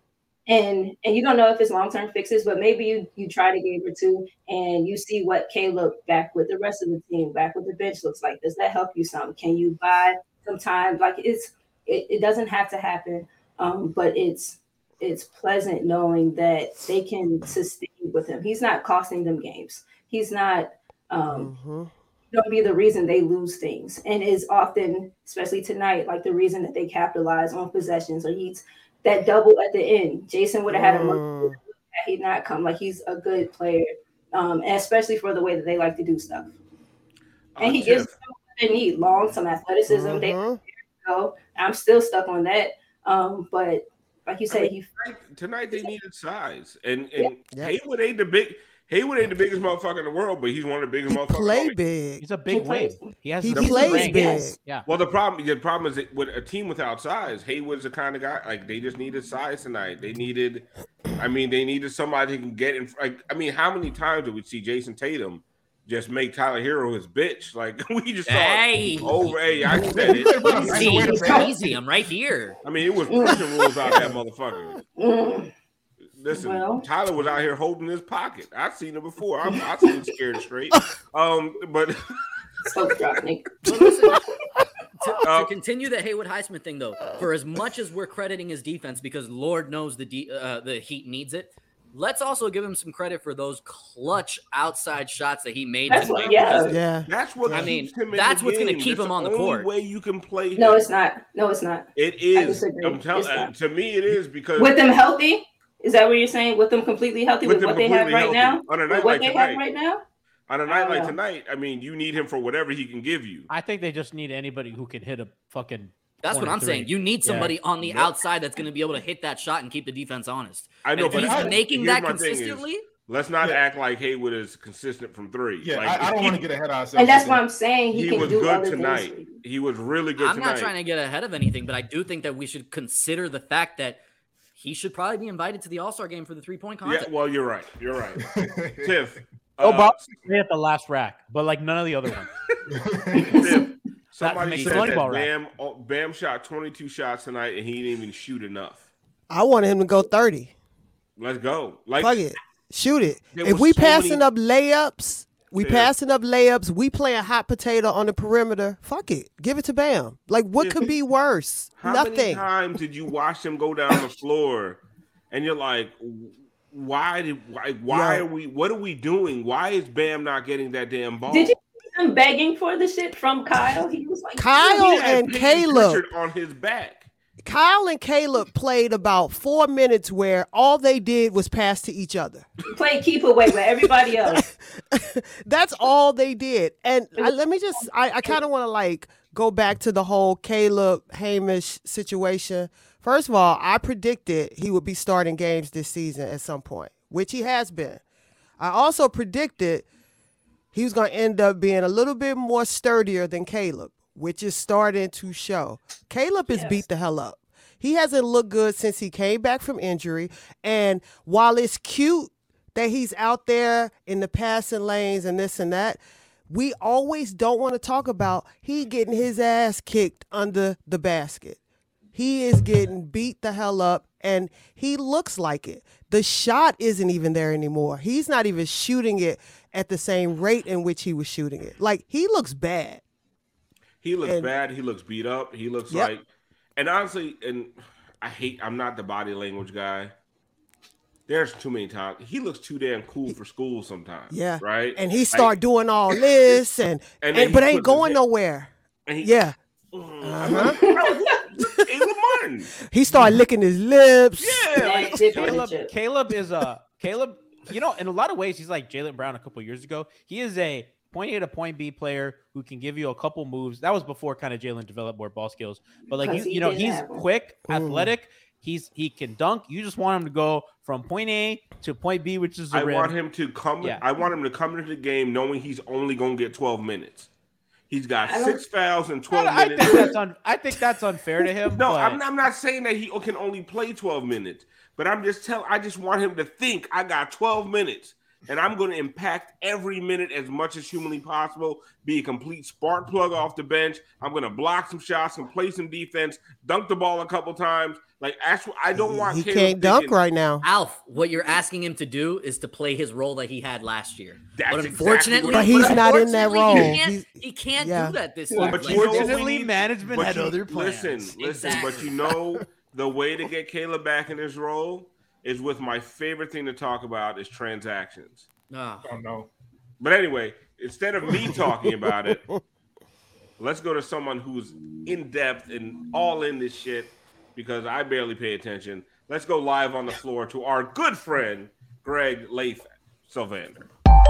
[SPEAKER 5] and and you don't know if it's long term fixes, but maybe you you try to game or two, and you see what Caleb back with the rest of the team, back with the bench looks like. Does that help you some? Can you buy some time? Like it's it, it doesn't have to happen, um, but it's it's pleasant knowing that they can sustain with him. He's not costing them games. He's not um,
[SPEAKER 6] Mm-hmm.
[SPEAKER 5] going to be the reason they lose things, and is often, especially tonight, like the reason that they capitalize on possessions, or he's that double at the end. Jason would have had a month
[SPEAKER 6] Mm.
[SPEAKER 5] had he not come. Like he's a good player, um, and especially for the way that they like to do stuff. And
[SPEAKER 3] Uh,
[SPEAKER 5] he gives
[SPEAKER 3] Tiff,
[SPEAKER 5] them what they need: long, some athleticism. They
[SPEAKER 6] Mhm.
[SPEAKER 5] go. I'm still stuck on that, um, but like you
[SPEAKER 3] I
[SPEAKER 5] said,
[SPEAKER 3] mean,
[SPEAKER 5] he
[SPEAKER 3] tonight, tonight they needed size, and and
[SPEAKER 6] Yeah.
[SPEAKER 3] Haywood ain't the big. Haywood ain't the biggest motherfucker in the world, but he's one of the biggest
[SPEAKER 6] He
[SPEAKER 3] motherfuckers.
[SPEAKER 6] play
[SPEAKER 3] on it.
[SPEAKER 6] big.
[SPEAKER 4] He's a big
[SPEAKER 5] He
[SPEAKER 4] wing.
[SPEAKER 5] plays-
[SPEAKER 4] He has
[SPEAKER 6] He
[SPEAKER 4] the
[SPEAKER 6] plays
[SPEAKER 4] range.
[SPEAKER 6] big.
[SPEAKER 5] Yes.
[SPEAKER 4] Yeah.
[SPEAKER 3] Well, the problem the problem is that with a team without size, Haywood's the kind of guy like they just needed size tonight. They needed, I mean, they needed somebody who can get in. Like, I mean, how many times did we see Jason Tatum just make Tyler Hero his bitch? Like we just saw
[SPEAKER 7] Hey.
[SPEAKER 3] it over. Hey, I said it.
[SPEAKER 7] Easy,
[SPEAKER 8] Wait a minute.
[SPEAKER 7] easy. I'm right here.
[SPEAKER 3] I mean, it was prison rules out that motherfucker.
[SPEAKER 5] Mm,
[SPEAKER 3] Listen,
[SPEAKER 5] Well.
[SPEAKER 3] Tyler was out here holding his pocket. I've seen it before. I'm, I've seen him scared straight. Um, but
[SPEAKER 5] spoke drop, Nick.
[SPEAKER 7] But listen, to,
[SPEAKER 3] Uh,
[SPEAKER 7] to continue the Haywood Highsmith thing, though, for as much as we're crediting his defense because Lord knows the de- uh, the Heat needs it, let's also give him some credit for those clutch outside shots that he made.
[SPEAKER 5] That's
[SPEAKER 7] tonight,
[SPEAKER 5] what- yeah.
[SPEAKER 7] because
[SPEAKER 6] Yeah.
[SPEAKER 3] that's what
[SPEAKER 7] I
[SPEAKER 3] keeps
[SPEAKER 7] mean,
[SPEAKER 3] him in
[SPEAKER 7] that's
[SPEAKER 3] the
[SPEAKER 7] what's gonna
[SPEAKER 3] game.
[SPEAKER 7] keep
[SPEAKER 3] That's
[SPEAKER 7] him on the
[SPEAKER 3] only
[SPEAKER 7] court.
[SPEAKER 3] way you can play.
[SPEAKER 5] No,
[SPEAKER 3] him.
[SPEAKER 5] it's not. No, it's not.
[SPEAKER 3] It is.
[SPEAKER 5] disagree.
[SPEAKER 3] I'm telling.
[SPEAKER 5] It's not.
[SPEAKER 3] To me, it is because
[SPEAKER 5] With them healthy, is that what you're saying? With them completely healthy,
[SPEAKER 3] With
[SPEAKER 5] with,
[SPEAKER 3] them
[SPEAKER 5] what they have
[SPEAKER 3] completely
[SPEAKER 5] right
[SPEAKER 3] healthy.
[SPEAKER 5] now,
[SPEAKER 3] On a
[SPEAKER 5] with
[SPEAKER 3] night
[SPEAKER 5] what
[SPEAKER 3] like
[SPEAKER 5] they
[SPEAKER 3] tonight.
[SPEAKER 5] have right now.
[SPEAKER 3] on a
[SPEAKER 5] I
[SPEAKER 3] night
[SPEAKER 5] don't
[SPEAKER 3] like
[SPEAKER 5] know.
[SPEAKER 3] tonight, I mean, you need him for whatever he can give you.
[SPEAKER 4] I think they just need anybody who can hit a fucking.
[SPEAKER 7] That's what
[SPEAKER 4] corner
[SPEAKER 7] I'm
[SPEAKER 4] three.
[SPEAKER 7] saying. You need
[SPEAKER 4] Yeah.
[SPEAKER 7] somebody on the
[SPEAKER 3] Yep.
[SPEAKER 7] outside that's going to be able to hit that shot and keep the defense honest.
[SPEAKER 3] I know,
[SPEAKER 7] And if
[SPEAKER 3] but
[SPEAKER 7] he's
[SPEAKER 3] I-
[SPEAKER 7] making
[SPEAKER 3] here's
[SPEAKER 7] that
[SPEAKER 3] my thing is,
[SPEAKER 7] consistently.
[SPEAKER 3] Let's not
[SPEAKER 8] Yeah.
[SPEAKER 3] act like Haywood is consistent from three.
[SPEAKER 8] Yeah,
[SPEAKER 3] Like,
[SPEAKER 8] I, I don't
[SPEAKER 3] he-
[SPEAKER 8] want to get ahead of ourselves.
[SPEAKER 5] And that's
[SPEAKER 8] with
[SPEAKER 5] why
[SPEAKER 8] that.
[SPEAKER 5] I'm saying he,
[SPEAKER 3] He
[SPEAKER 5] can
[SPEAKER 3] was
[SPEAKER 5] do
[SPEAKER 3] good
[SPEAKER 5] other
[SPEAKER 3] tonight.
[SPEAKER 5] things.
[SPEAKER 3] He was really good
[SPEAKER 7] I'm
[SPEAKER 3] tonight.
[SPEAKER 7] not trying to get ahead of anything, but I do think that we should consider the fact that he should probably be invited to the All-Star game for the three-point
[SPEAKER 3] Yeah,
[SPEAKER 7] contest.
[SPEAKER 3] well, you're right. You're right. Tiff.
[SPEAKER 4] Oh,
[SPEAKER 3] uh,
[SPEAKER 4] Bob stay at the last rack, but like none of the other ones.
[SPEAKER 3] Tiff, somebody
[SPEAKER 4] makes
[SPEAKER 3] said
[SPEAKER 4] the
[SPEAKER 3] that
[SPEAKER 4] volleyball rack.
[SPEAKER 3] Bam, oh, Bam shot twenty-two shots tonight and he didn't even shoot enough.
[SPEAKER 6] I wanted him to go thirty.
[SPEAKER 3] Let's go. Like,
[SPEAKER 6] Fuck it. Shoot it.
[SPEAKER 3] There
[SPEAKER 6] If
[SPEAKER 3] was
[SPEAKER 6] we
[SPEAKER 3] so
[SPEAKER 6] passing
[SPEAKER 3] many-
[SPEAKER 6] up layups, we
[SPEAKER 3] Yeah.
[SPEAKER 6] passing up layups, we playing hot potato on the perimeter. Fuck it. Give it to Bam. Like, what
[SPEAKER 3] Yeah.
[SPEAKER 6] could be worse?
[SPEAKER 3] how many
[SPEAKER 6] Nothing.
[SPEAKER 3] times did you watch him go down the floor and you're like, why did why why
[SPEAKER 6] Yeah.
[SPEAKER 3] are we what are we doing? Why is Bam not getting that damn ball?
[SPEAKER 5] Did you see him begging for the shit from Kyle? He was like,
[SPEAKER 6] Kyle
[SPEAKER 3] He had
[SPEAKER 6] and
[SPEAKER 3] Peyton
[SPEAKER 6] Caleb.
[SPEAKER 3] Pritchard on his back.
[SPEAKER 6] Kyle and Caleb played about four minutes where all they did was pass to each other.
[SPEAKER 5] play keep away with everybody else.
[SPEAKER 6] That's all they did. And I, let me just, I, I kind of want to like go back to the whole Caleb Hamish situation. First of all, I predicted he would be starting games this season at some point, which he has been. I also predicted he was going to end up being a little bit more sturdier than Caleb, which is starting to show. Caleb is
[SPEAKER 5] Yes.
[SPEAKER 6] beat the hell up. He hasn't looked good since he came back from injury. And while it's cute that he's out there in the passing lanes and this and that, we always don't want to talk about he getting his ass kicked under the basket. He is getting beat the hell up, and he looks like it. The shot isn't even there anymore. He's not even shooting it at the same rate in which he was shooting it. Like, he looks bad.
[SPEAKER 3] He looks
[SPEAKER 6] And-
[SPEAKER 3] bad. He looks beat up. He looks
[SPEAKER 6] Yep.
[SPEAKER 3] like, and honestly, and I hate. I'm not the body language guy. There's too many times he looks too damn cool for school sometimes.
[SPEAKER 6] Yeah.
[SPEAKER 3] right.
[SPEAKER 6] And he
[SPEAKER 3] Like,
[SPEAKER 6] start doing all this and,
[SPEAKER 3] And
[SPEAKER 6] and,
[SPEAKER 3] then he
[SPEAKER 6] but
[SPEAKER 3] puts
[SPEAKER 6] ain't
[SPEAKER 3] his
[SPEAKER 6] going
[SPEAKER 3] head-
[SPEAKER 6] nowhere.
[SPEAKER 3] and he,
[SPEAKER 6] Yeah.
[SPEAKER 3] uh-huh. Caleb Martin.
[SPEAKER 6] He started licking his lips.
[SPEAKER 3] Yeah, like,
[SPEAKER 5] That dip on the
[SPEAKER 4] Caleb,
[SPEAKER 5] chip.
[SPEAKER 4] Caleb is a Caleb. You know, in a lot of ways, he's like Jaylen Brown a couple years ago. He is a point A to point B player who can give you a couple moves. That was before kind of Jalen developed more ball skills. But like you,
[SPEAKER 5] Because he
[SPEAKER 4] you know,
[SPEAKER 5] didn't
[SPEAKER 4] he's
[SPEAKER 5] have 'em.
[SPEAKER 4] quick,
[SPEAKER 6] Mm.
[SPEAKER 4] athletic. He's he can dunk. You just want him to go from point A to point B, which is the
[SPEAKER 3] I
[SPEAKER 4] rim.
[SPEAKER 3] want him to come.
[SPEAKER 4] Yeah.
[SPEAKER 3] I want him to come into the game knowing he's only going to get twelve minutes. He's got
[SPEAKER 5] I don't-
[SPEAKER 3] six fouls in
[SPEAKER 4] I,
[SPEAKER 3] twelve
[SPEAKER 4] I
[SPEAKER 3] minutes.
[SPEAKER 4] think that's un, I think that's unfair to him.
[SPEAKER 3] No,
[SPEAKER 4] but
[SPEAKER 3] I'm not, I'm not saying that he can only play twelve minutes, but I'm just telling. I just want him to think I got twelve minutes. and I'm going to impact every minute as much as humanly possible, be a complete spark plug off the bench. I'm going to block some shots and play some defense, dunk the ball a couple times. Like, actually, I don't want
[SPEAKER 6] He
[SPEAKER 3] Caleb
[SPEAKER 6] can't dunk
[SPEAKER 3] thinking,
[SPEAKER 6] right now.
[SPEAKER 7] Alf, what you're asking him to do is to play his role that he had last year.
[SPEAKER 3] That's
[SPEAKER 7] but
[SPEAKER 3] exactly
[SPEAKER 7] unfortunately,
[SPEAKER 3] what-
[SPEAKER 6] But he's not in that
[SPEAKER 7] unfortunately,
[SPEAKER 6] role.
[SPEAKER 7] He can't,
[SPEAKER 6] He's-
[SPEAKER 7] he can't
[SPEAKER 6] yeah.
[SPEAKER 7] do that this
[SPEAKER 3] Well,
[SPEAKER 7] year.
[SPEAKER 3] but
[SPEAKER 7] Like,
[SPEAKER 3] you know what we
[SPEAKER 4] Unfortunately,
[SPEAKER 3] need?
[SPEAKER 4] management
[SPEAKER 3] But
[SPEAKER 4] had
[SPEAKER 3] you-
[SPEAKER 4] other plans.
[SPEAKER 3] Listen, listen, but
[SPEAKER 7] Exactly.
[SPEAKER 3] you know the way to get Caleb back in his role is with my favorite thing to talk about is transactions.
[SPEAKER 7] Oh.
[SPEAKER 8] Oh no.
[SPEAKER 3] But anyway, instead of me talking about it, let's go to someone who's in depth and all in this shit because I barely pay attention. Let's go live on the floor to our good friend, Greg Leif Sylvander.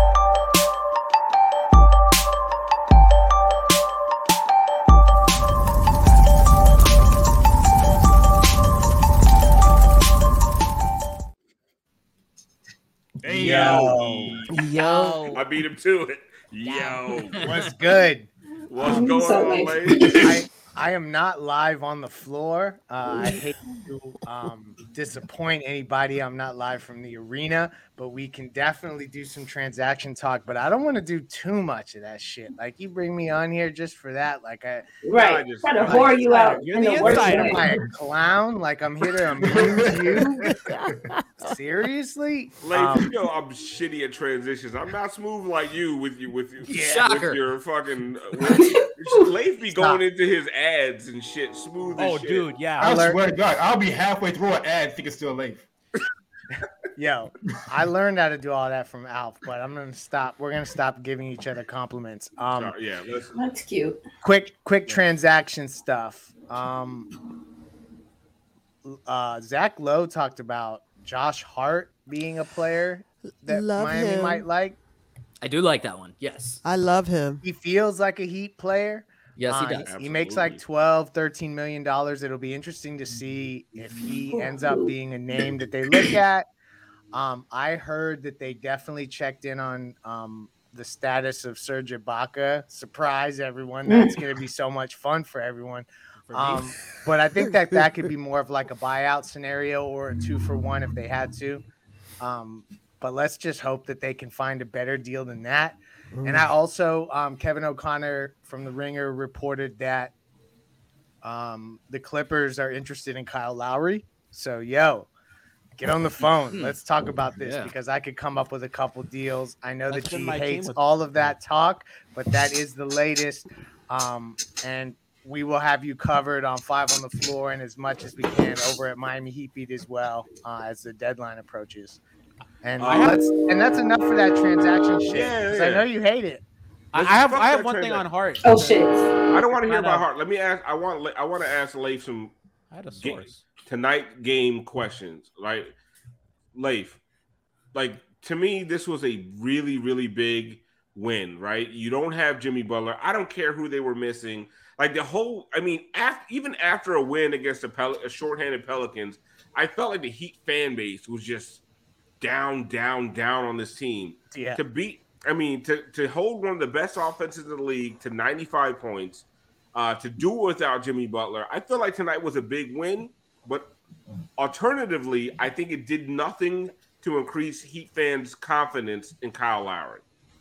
[SPEAKER 8] Hey,
[SPEAKER 9] Yo,
[SPEAKER 6] Yo.
[SPEAKER 3] I beat him to it. Yo.
[SPEAKER 9] what's good?
[SPEAKER 3] What's
[SPEAKER 5] Um,
[SPEAKER 3] going
[SPEAKER 5] so
[SPEAKER 3] on,
[SPEAKER 5] like-
[SPEAKER 3] ladies?
[SPEAKER 9] I, I am not live on the floor. Uh, I hate to um, disappoint anybody. I'm not live from the arena, but we can definitely do some transaction talk. But I don't want to do too much of that shit. Like, you bring me on here just for that. Like, I
[SPEAKER 5] Right.
[SPEAKER 3] I just-
[SPEAKER 5] Try to
[SPEAKER 3] like,
[SPEAKER 5] whore you out
[SPEAKER 4] you're
[SPEAKER 5] in
[SPEAKER 4] the
[SPEAKER 5] the worst
[SPEAKER 4] insider.
[SPEAKER 5] way.
[SPEAKER 9] am I a clown? Like, I'm here to amuse you? Seriously?
[SPEAKER 3] Leif,
[SPEAKER 9] Um,
[SPEAKER 3] you know I'm shitty at transitions. I'm not smooth like you with you with you
[SPEAKER 7] Shocker.
[SPEAKER 3] with your fucking. With, Leif be
[SPEAKER 9] Stop.
[SPEAKER 3] going into his ads and shit smooth.
[SPEAKER 4] Oh,
[SPEAKER 3] as shit.
[SPEAKER 4] dude, yeah.
[SPEAKER 8] I
[SPEAKER 9] learned-
[SPEAKER 8] swear to God, I'll be halfway through an ad thinking it's still late.
[SPEAKER 9] Yo, I learned how to do all that from Alf, but I'm gonna stop. We're gonna stop giving each other compliments. Um,
[SPEAKER 3] Sorry, yeah, listen.
[SPEAKER 5] That's cute.
[SPEAKER 9] quick, quick transaction stuff. Um, uh, Zach Lowe talked about Josh Hart being a player that
[SPEAKER 6] Love
[SPEAKER 9] Miami
[SPEAKER 6] him.
[SPEAKER 9] might like.
[SPEAKER 7] I do like that one. Yes.
[SPEAKER 6] I love him.
[SPEAKER 9] He feels like a Heat player.
[SPEAKER 7] Yes, he
[SPEAKER 9] Uh,
[SPEAKER 7] does.
[SPEAKER 9] He makes like
[SPEAKER 3] Absolutely.
[SPEAKER 9] twelve, thirteen million dollars. It'll be interesting to see if he ends up being a name that they look at. Um, I heard that they definitely checked in on um, the status of Serge Ibaka. Surprise everyone. That's going to be so much fun for everyone. Um, but I think that that could be more of like a buyout scenario or a two for one if they had to. Um, but let's just hope that they can find a better deal than that. And I also, um, Kevin O'Connor from The Ringer reported that um, the Clippers are interested in Kyle Lowry. So, yo, get on the phone. Let's talk about this
[SPEAKER 7] Yeah.
[SPEAKER 9] because I could come up with a couple deals. I know
[SPEAKER 4] That's
[SPEAKER 9] that
[SPEAKER 4] been
[SPEAKER 9] G
[SPEAKER 4] my team
[SPEAKER 9] hates
[SPEAKER 4] with-
[SPEAKER 9] all of that talk, but that is the latest. Um, and we will have you covered on Five on the Floor and as much as we can over at Miami Heat Beat as well uh, as the deadline approaches. And
[SPEAKER 3] I have-
[SPEAKER 9] let's and that's enough for that transaction shit.
[SPEAKER 3] Yeah,
[SPEAKER 9] 'cause
[SPEAKER 3] yeah.
[SPEAKER 9] I know you hate it.
[SPEAKER 4] I, I
[SPEAKER 3] Let's
[SPEAKER 4] have
[SPEAKER 3] fuck
[SPEAKER 4] I have
[SPEAKER 3] that
[SPEAKER 4] one thing
[SPEAKER 3] transaction.
[SPEAKER 4] on Hart.
[SPEAKER 5] Oh shit.
[SPEAKER 3] I don't want to hear
[SPEAKER 4] No,
[SPEAKER 3] about
[SPEAKER 4] no.
[SPEAKER 3] Hart. Let me ask. I want. I want to ask Leif some
[SPEAKER 4] I had a
[SPEAKER 3] Ga-
[SPEAKER 4] source.
[SPEAKER 3] tonight game questions. Right, Leif. Like to me, this was a really, really big win. Right, you don't have Jimmy Butler. I don't care who they were missing. Like the whole. I mean, after, even after a win against the Pel- a shorthanded Pelicans, I felt like the Heat fan base was just down, down, down on this team.
[SPEAKER 9] Yeah.
[SPEAKER 3] To beat, I mean, to, to hold one of the best offenses in the league to ninety-five points, uh, to do it without Jimmy Butler, I feel like tonight was a big win. But alternatively, I think it did nothing to increase Heat fans' confidence in Kyle Lowry.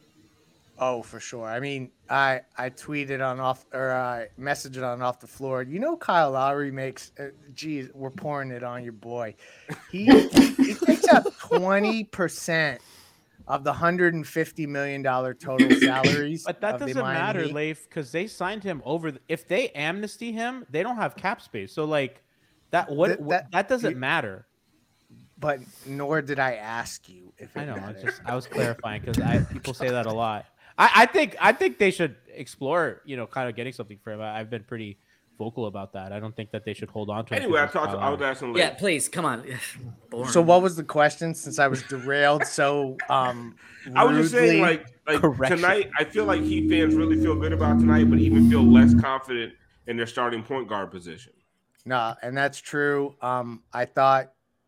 [SPEAKER 9] Oh, for sure. I mean, I I tweeted on off or I messaged it on off the floor. You know, Kyle Lowry makes. Uh, geez, we're pouring it on your boy. He he takes up twenty percent of the hundred and fifty million dollar total salaries.
[SPEAKER 4] But that
[SPEAKER 9] of the
[SPEAKER 4] doesn't
[SPEAKER 9] Miami
[SPEAKER 4] matter,
[SPEAKER 9] Heat.
[SPEAKER 4] Leif, because they signed him over. The, if they amnesty him, they don't have cap space. So like that, what
[SPEAKER 9] That-
[SPEAKER 4] that,
[SPEAKER 9] that-
[SPEAKER 4] that doesn't
[SPEAKER 9] you-
[SPEAKER 4] matter.
[SPEAKER 9] But nor did I ask you if it
[SPEAKER 4] I know. I
[SPEAKER 9] mattered.
[SPEAKER 4] just I was clarifying because I people say that a lot. I, I think I think they should explore, you know, kind of getting something for him. I, I've been pretty vocal about that. I don't think that they should hold on to him.
[SPEAKER 3] Anyway, I
[SPEAKER 4] because
[SPEAKER 3] talked. To,
[SPEAKER 4] Kyle
[SPEAKER 3] I was
[SPEAKER 4] Lowry.
[SPEAKER 3] asking.
[SPEAKER 7] Yeah,
[SPEAKER 3] Leif.
[SPEAKER 7] please come on. Boring.
[SPEAKER 9] So what was the question? Since I was derailed so um,
[SPEAKER 3] I was just saying,
[SPEAKER 9] rudely?
[SPEAKER 3] like, like
[SPEAKER 4] Correction.
[SPEAKER 3] tonight, I feel like Heat fans really feel good about tonight, but even feel less confident in their starting point guard position.
[SPEAKER 9] No, and that's true. Um, I thought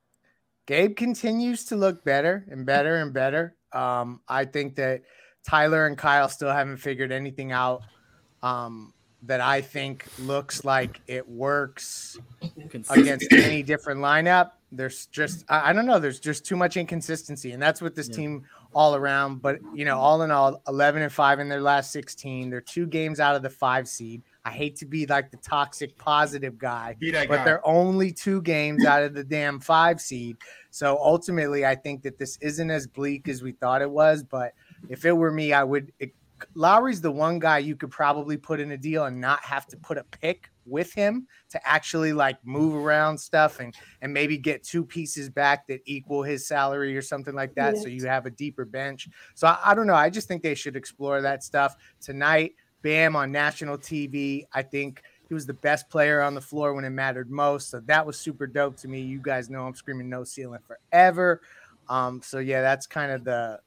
[SPEAKER 9] Gabe continues to look better and better and better. Um, I think that Tyler and Kyle still haven't figured anything out um, that I think looks like it works against any different lineup. There's just I, I don't know. There's just too much inconsistency, and that's what this
[SPEAKER 7] Yeah.
[SPEAKER 9] team all around. But, you know, all in all, eleven and five in their last sixteen. They're two games out of the five seed. I hate to be like the toxic positive guy, but
[SPEAKER 8] guy.
[SPEAKER 9] they're only two games out of the damn five seed. So ultimately, I think that this isn't as bleak as we thought it was. But if it were me, I would it, Lowry's the one guy you could probably put in a deal and not have to put a pick with him to actually like move around stuff and, and maybe get two pieces back that equal his salary or something like that. Yes. So you have a deeper bench. So I, I don't know. I just think they should explore that stuff tonight. Bam on national T V. I think he was the best player on the floor when it mattered most. So that was super dope to me. You guys know I'm screaming no ceiling forever. Um, so yeah, that's kind of the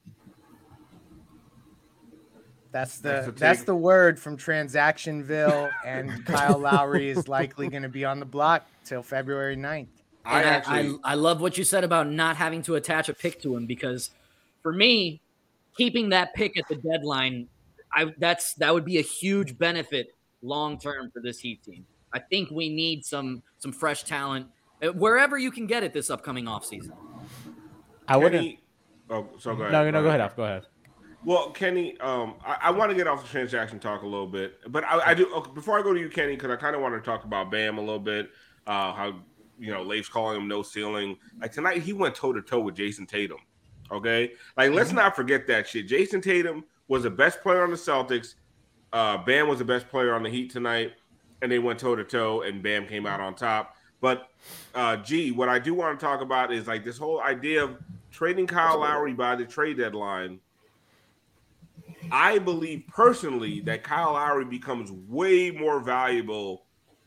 [SPEAKER 9] that's the that's, that's the word from Transactionville, and Kyle Lowry is likely going to be on the block till February ninth.
[SPEAKER 7] I, actually, I I love what you said about not having to attach a pick to him, because for me, keeping that pick at the deadline, I that's that would be a huge benefit long term for this Heat team. I think we need some some fresh talent wherever you can get it this upcoming offseason.
[SPEAKER 4] I wouldn't.
[SPEAKER 3] Kenny, oh, so go ahead.
[SPEAKER 4] No, no, go ahead. Off. Go ahead.
[SPEAKER 3] Well, Kenny, um, I, I want to get off the transaction talk a little bit, but I, I do okay, before I go to you, Kenny, because I kind of want to talk about Bam a little bit. Uh, how you know Leif's calling him no ceiling. Like tonight, he went toe to toe with Jason Tatum. Okay, like let's not forget that shit. Jason Tatum was the best player on the Celtics. Uh, Bam was the best player on the Heat tonight, and they went toe to toe, and Bam came out on top. But uh, G, what I do want to talk about is like this whole idea of trading Kyle Lowry by the trade deadline. I believe personally that Kyle Lowry becomes way more valuable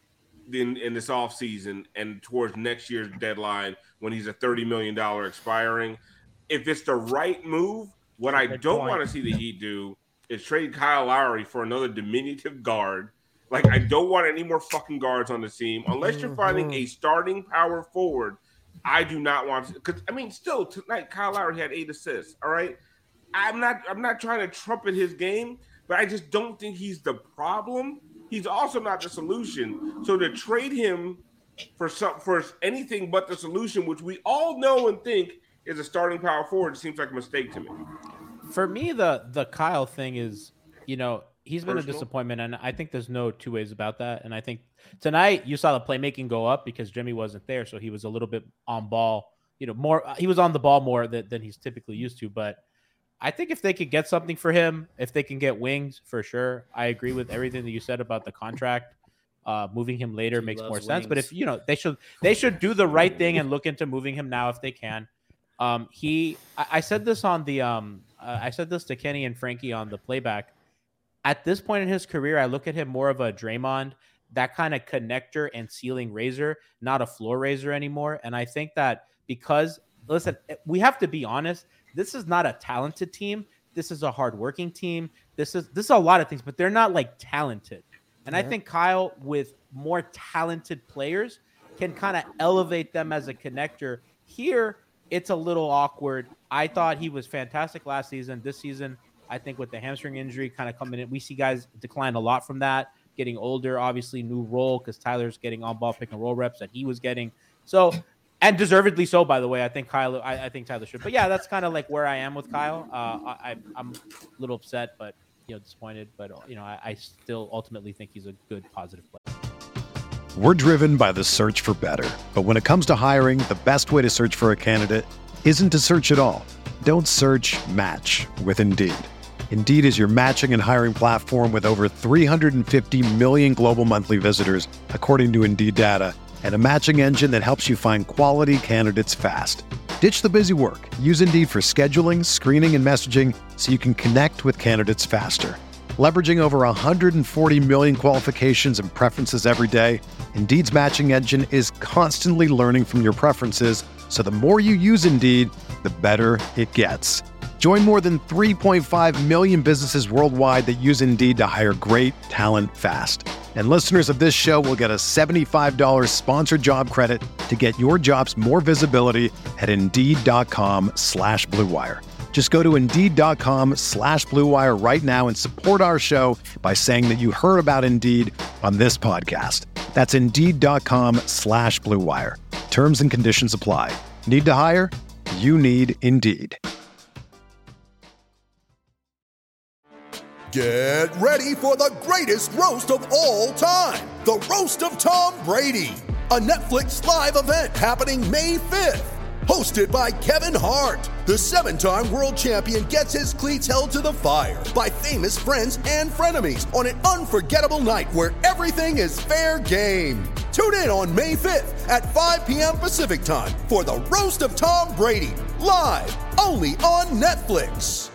[SPEAKER 3] in, in this offseason and towards next year's deadline when he's a thirty million dollars expiring. If it's the right move, what I don't point. want to see the Heat do is trade Kyle Lowry for another diminutive guard. Like, I don't want any more fucking guards on the team. Unless you're finding a starting power forward, I do not want to. Because, I mean, still, tonight, Kyle Lowry had eight assists, all right? I'm not I'm not trying to trumpet his game, but I just don't think he's the problem. He's also not the solution. So to trade him for some for anything but the solution, which we all know and think is a starting power forward, seems like a mistake to me.
[SPEAKER 4] For me, the the Kyle thing is, you know, he's been
[SPEAKER 3] Personal.
[SPEAKER 4] a disappointment, and I think there's no two ways about that. And I think tonight you saw the playmaking go up because Jimmy wasn't there, so he was a little bit on ball. You know, more he was on the ball more than, than he's typically used to, but I think if they could get something for him, if they can get wings, for sure. I agree with everything that you said about the contract. Uh, moving him later he makes more wings. sense. But if you know, they should they should do the right thing and look into moving him now if they can. Um, he, I, I said this on the, um, uh, I said this to Kenny and Frankie on the playback. At this point in his career, I look at him more of a Draymond, that kind of connector and ceiling raiser, not a floor raiser anymore. And I think that because, listen, we have to be honest. This is not a talented team. This is a hardworking team. This is this is a lot of things, but they're not like talented. And mm-hmm. I think Kyle, with more talented players, can kind of elevate them as a connector. Here, it's a little awkward. I thought he was fantastic last season. This season, I think with the hamstring injury kind of coming in, we see guys decline a lot from that. Getting older, obviously, new role because Tyler's getting on-ball pick and roll reps that he was getting. So. And deservedly so, by the way. I think Kyle. I, I think Tyler should. But yeah, that's kind of like where I am with Kyle. Uh, I, I'm a little upset, but you know, disappointed. But you know, I, I still ultimately think he's a good, positive player.
[SPEAKER 1] We're driven by the search for better, but when it comes to hiring, the best way to search for a candidate isn't to search at all. Don't search. Match with Indeed. Indeed is your matching and hiring platform with over three hundred fifty million global monthly visitors, according to Indeed data, and a matching engine that helps you find quality candidates fast. Ditch the busy work. Use Indeed for scheduling, screening, and messaging so you can connect with candidates faster. Leveraging over one hundred forty million qualifications and preferences every day, Indeed's matching engine is constantly learning from your preferences, so the more you use Indeed, the better it gets. Join more than three point five million businesses worldwide that use Indeed to hire great talent fast. And listeners of this show will get a seventy-five dollars sponsored job credit to get your jobs more visibility at Indeed.com slash Blue Wire. Just go to Indeed.com slash Blue Wire right now and support our show by saying that you heard about Indeed on this podcast. That's Indeed.com slash Blue Wire. Terms and conditions apply. Need to hire? You need Indeed.
[SPEAKER 10] Get ready for the greatest roast of all time, the Roast of Tom Brady, a Netflix live event happening May fifth. Hosted by Kevin Hart, the seven-time world champion gets his cleats held to the fire by famous friends and frenemies on an unforgettable night where everything is fair game. Tune in on May fifth at five p.m. Pacific time for the Roast of Tom Brady, live only on Netflix.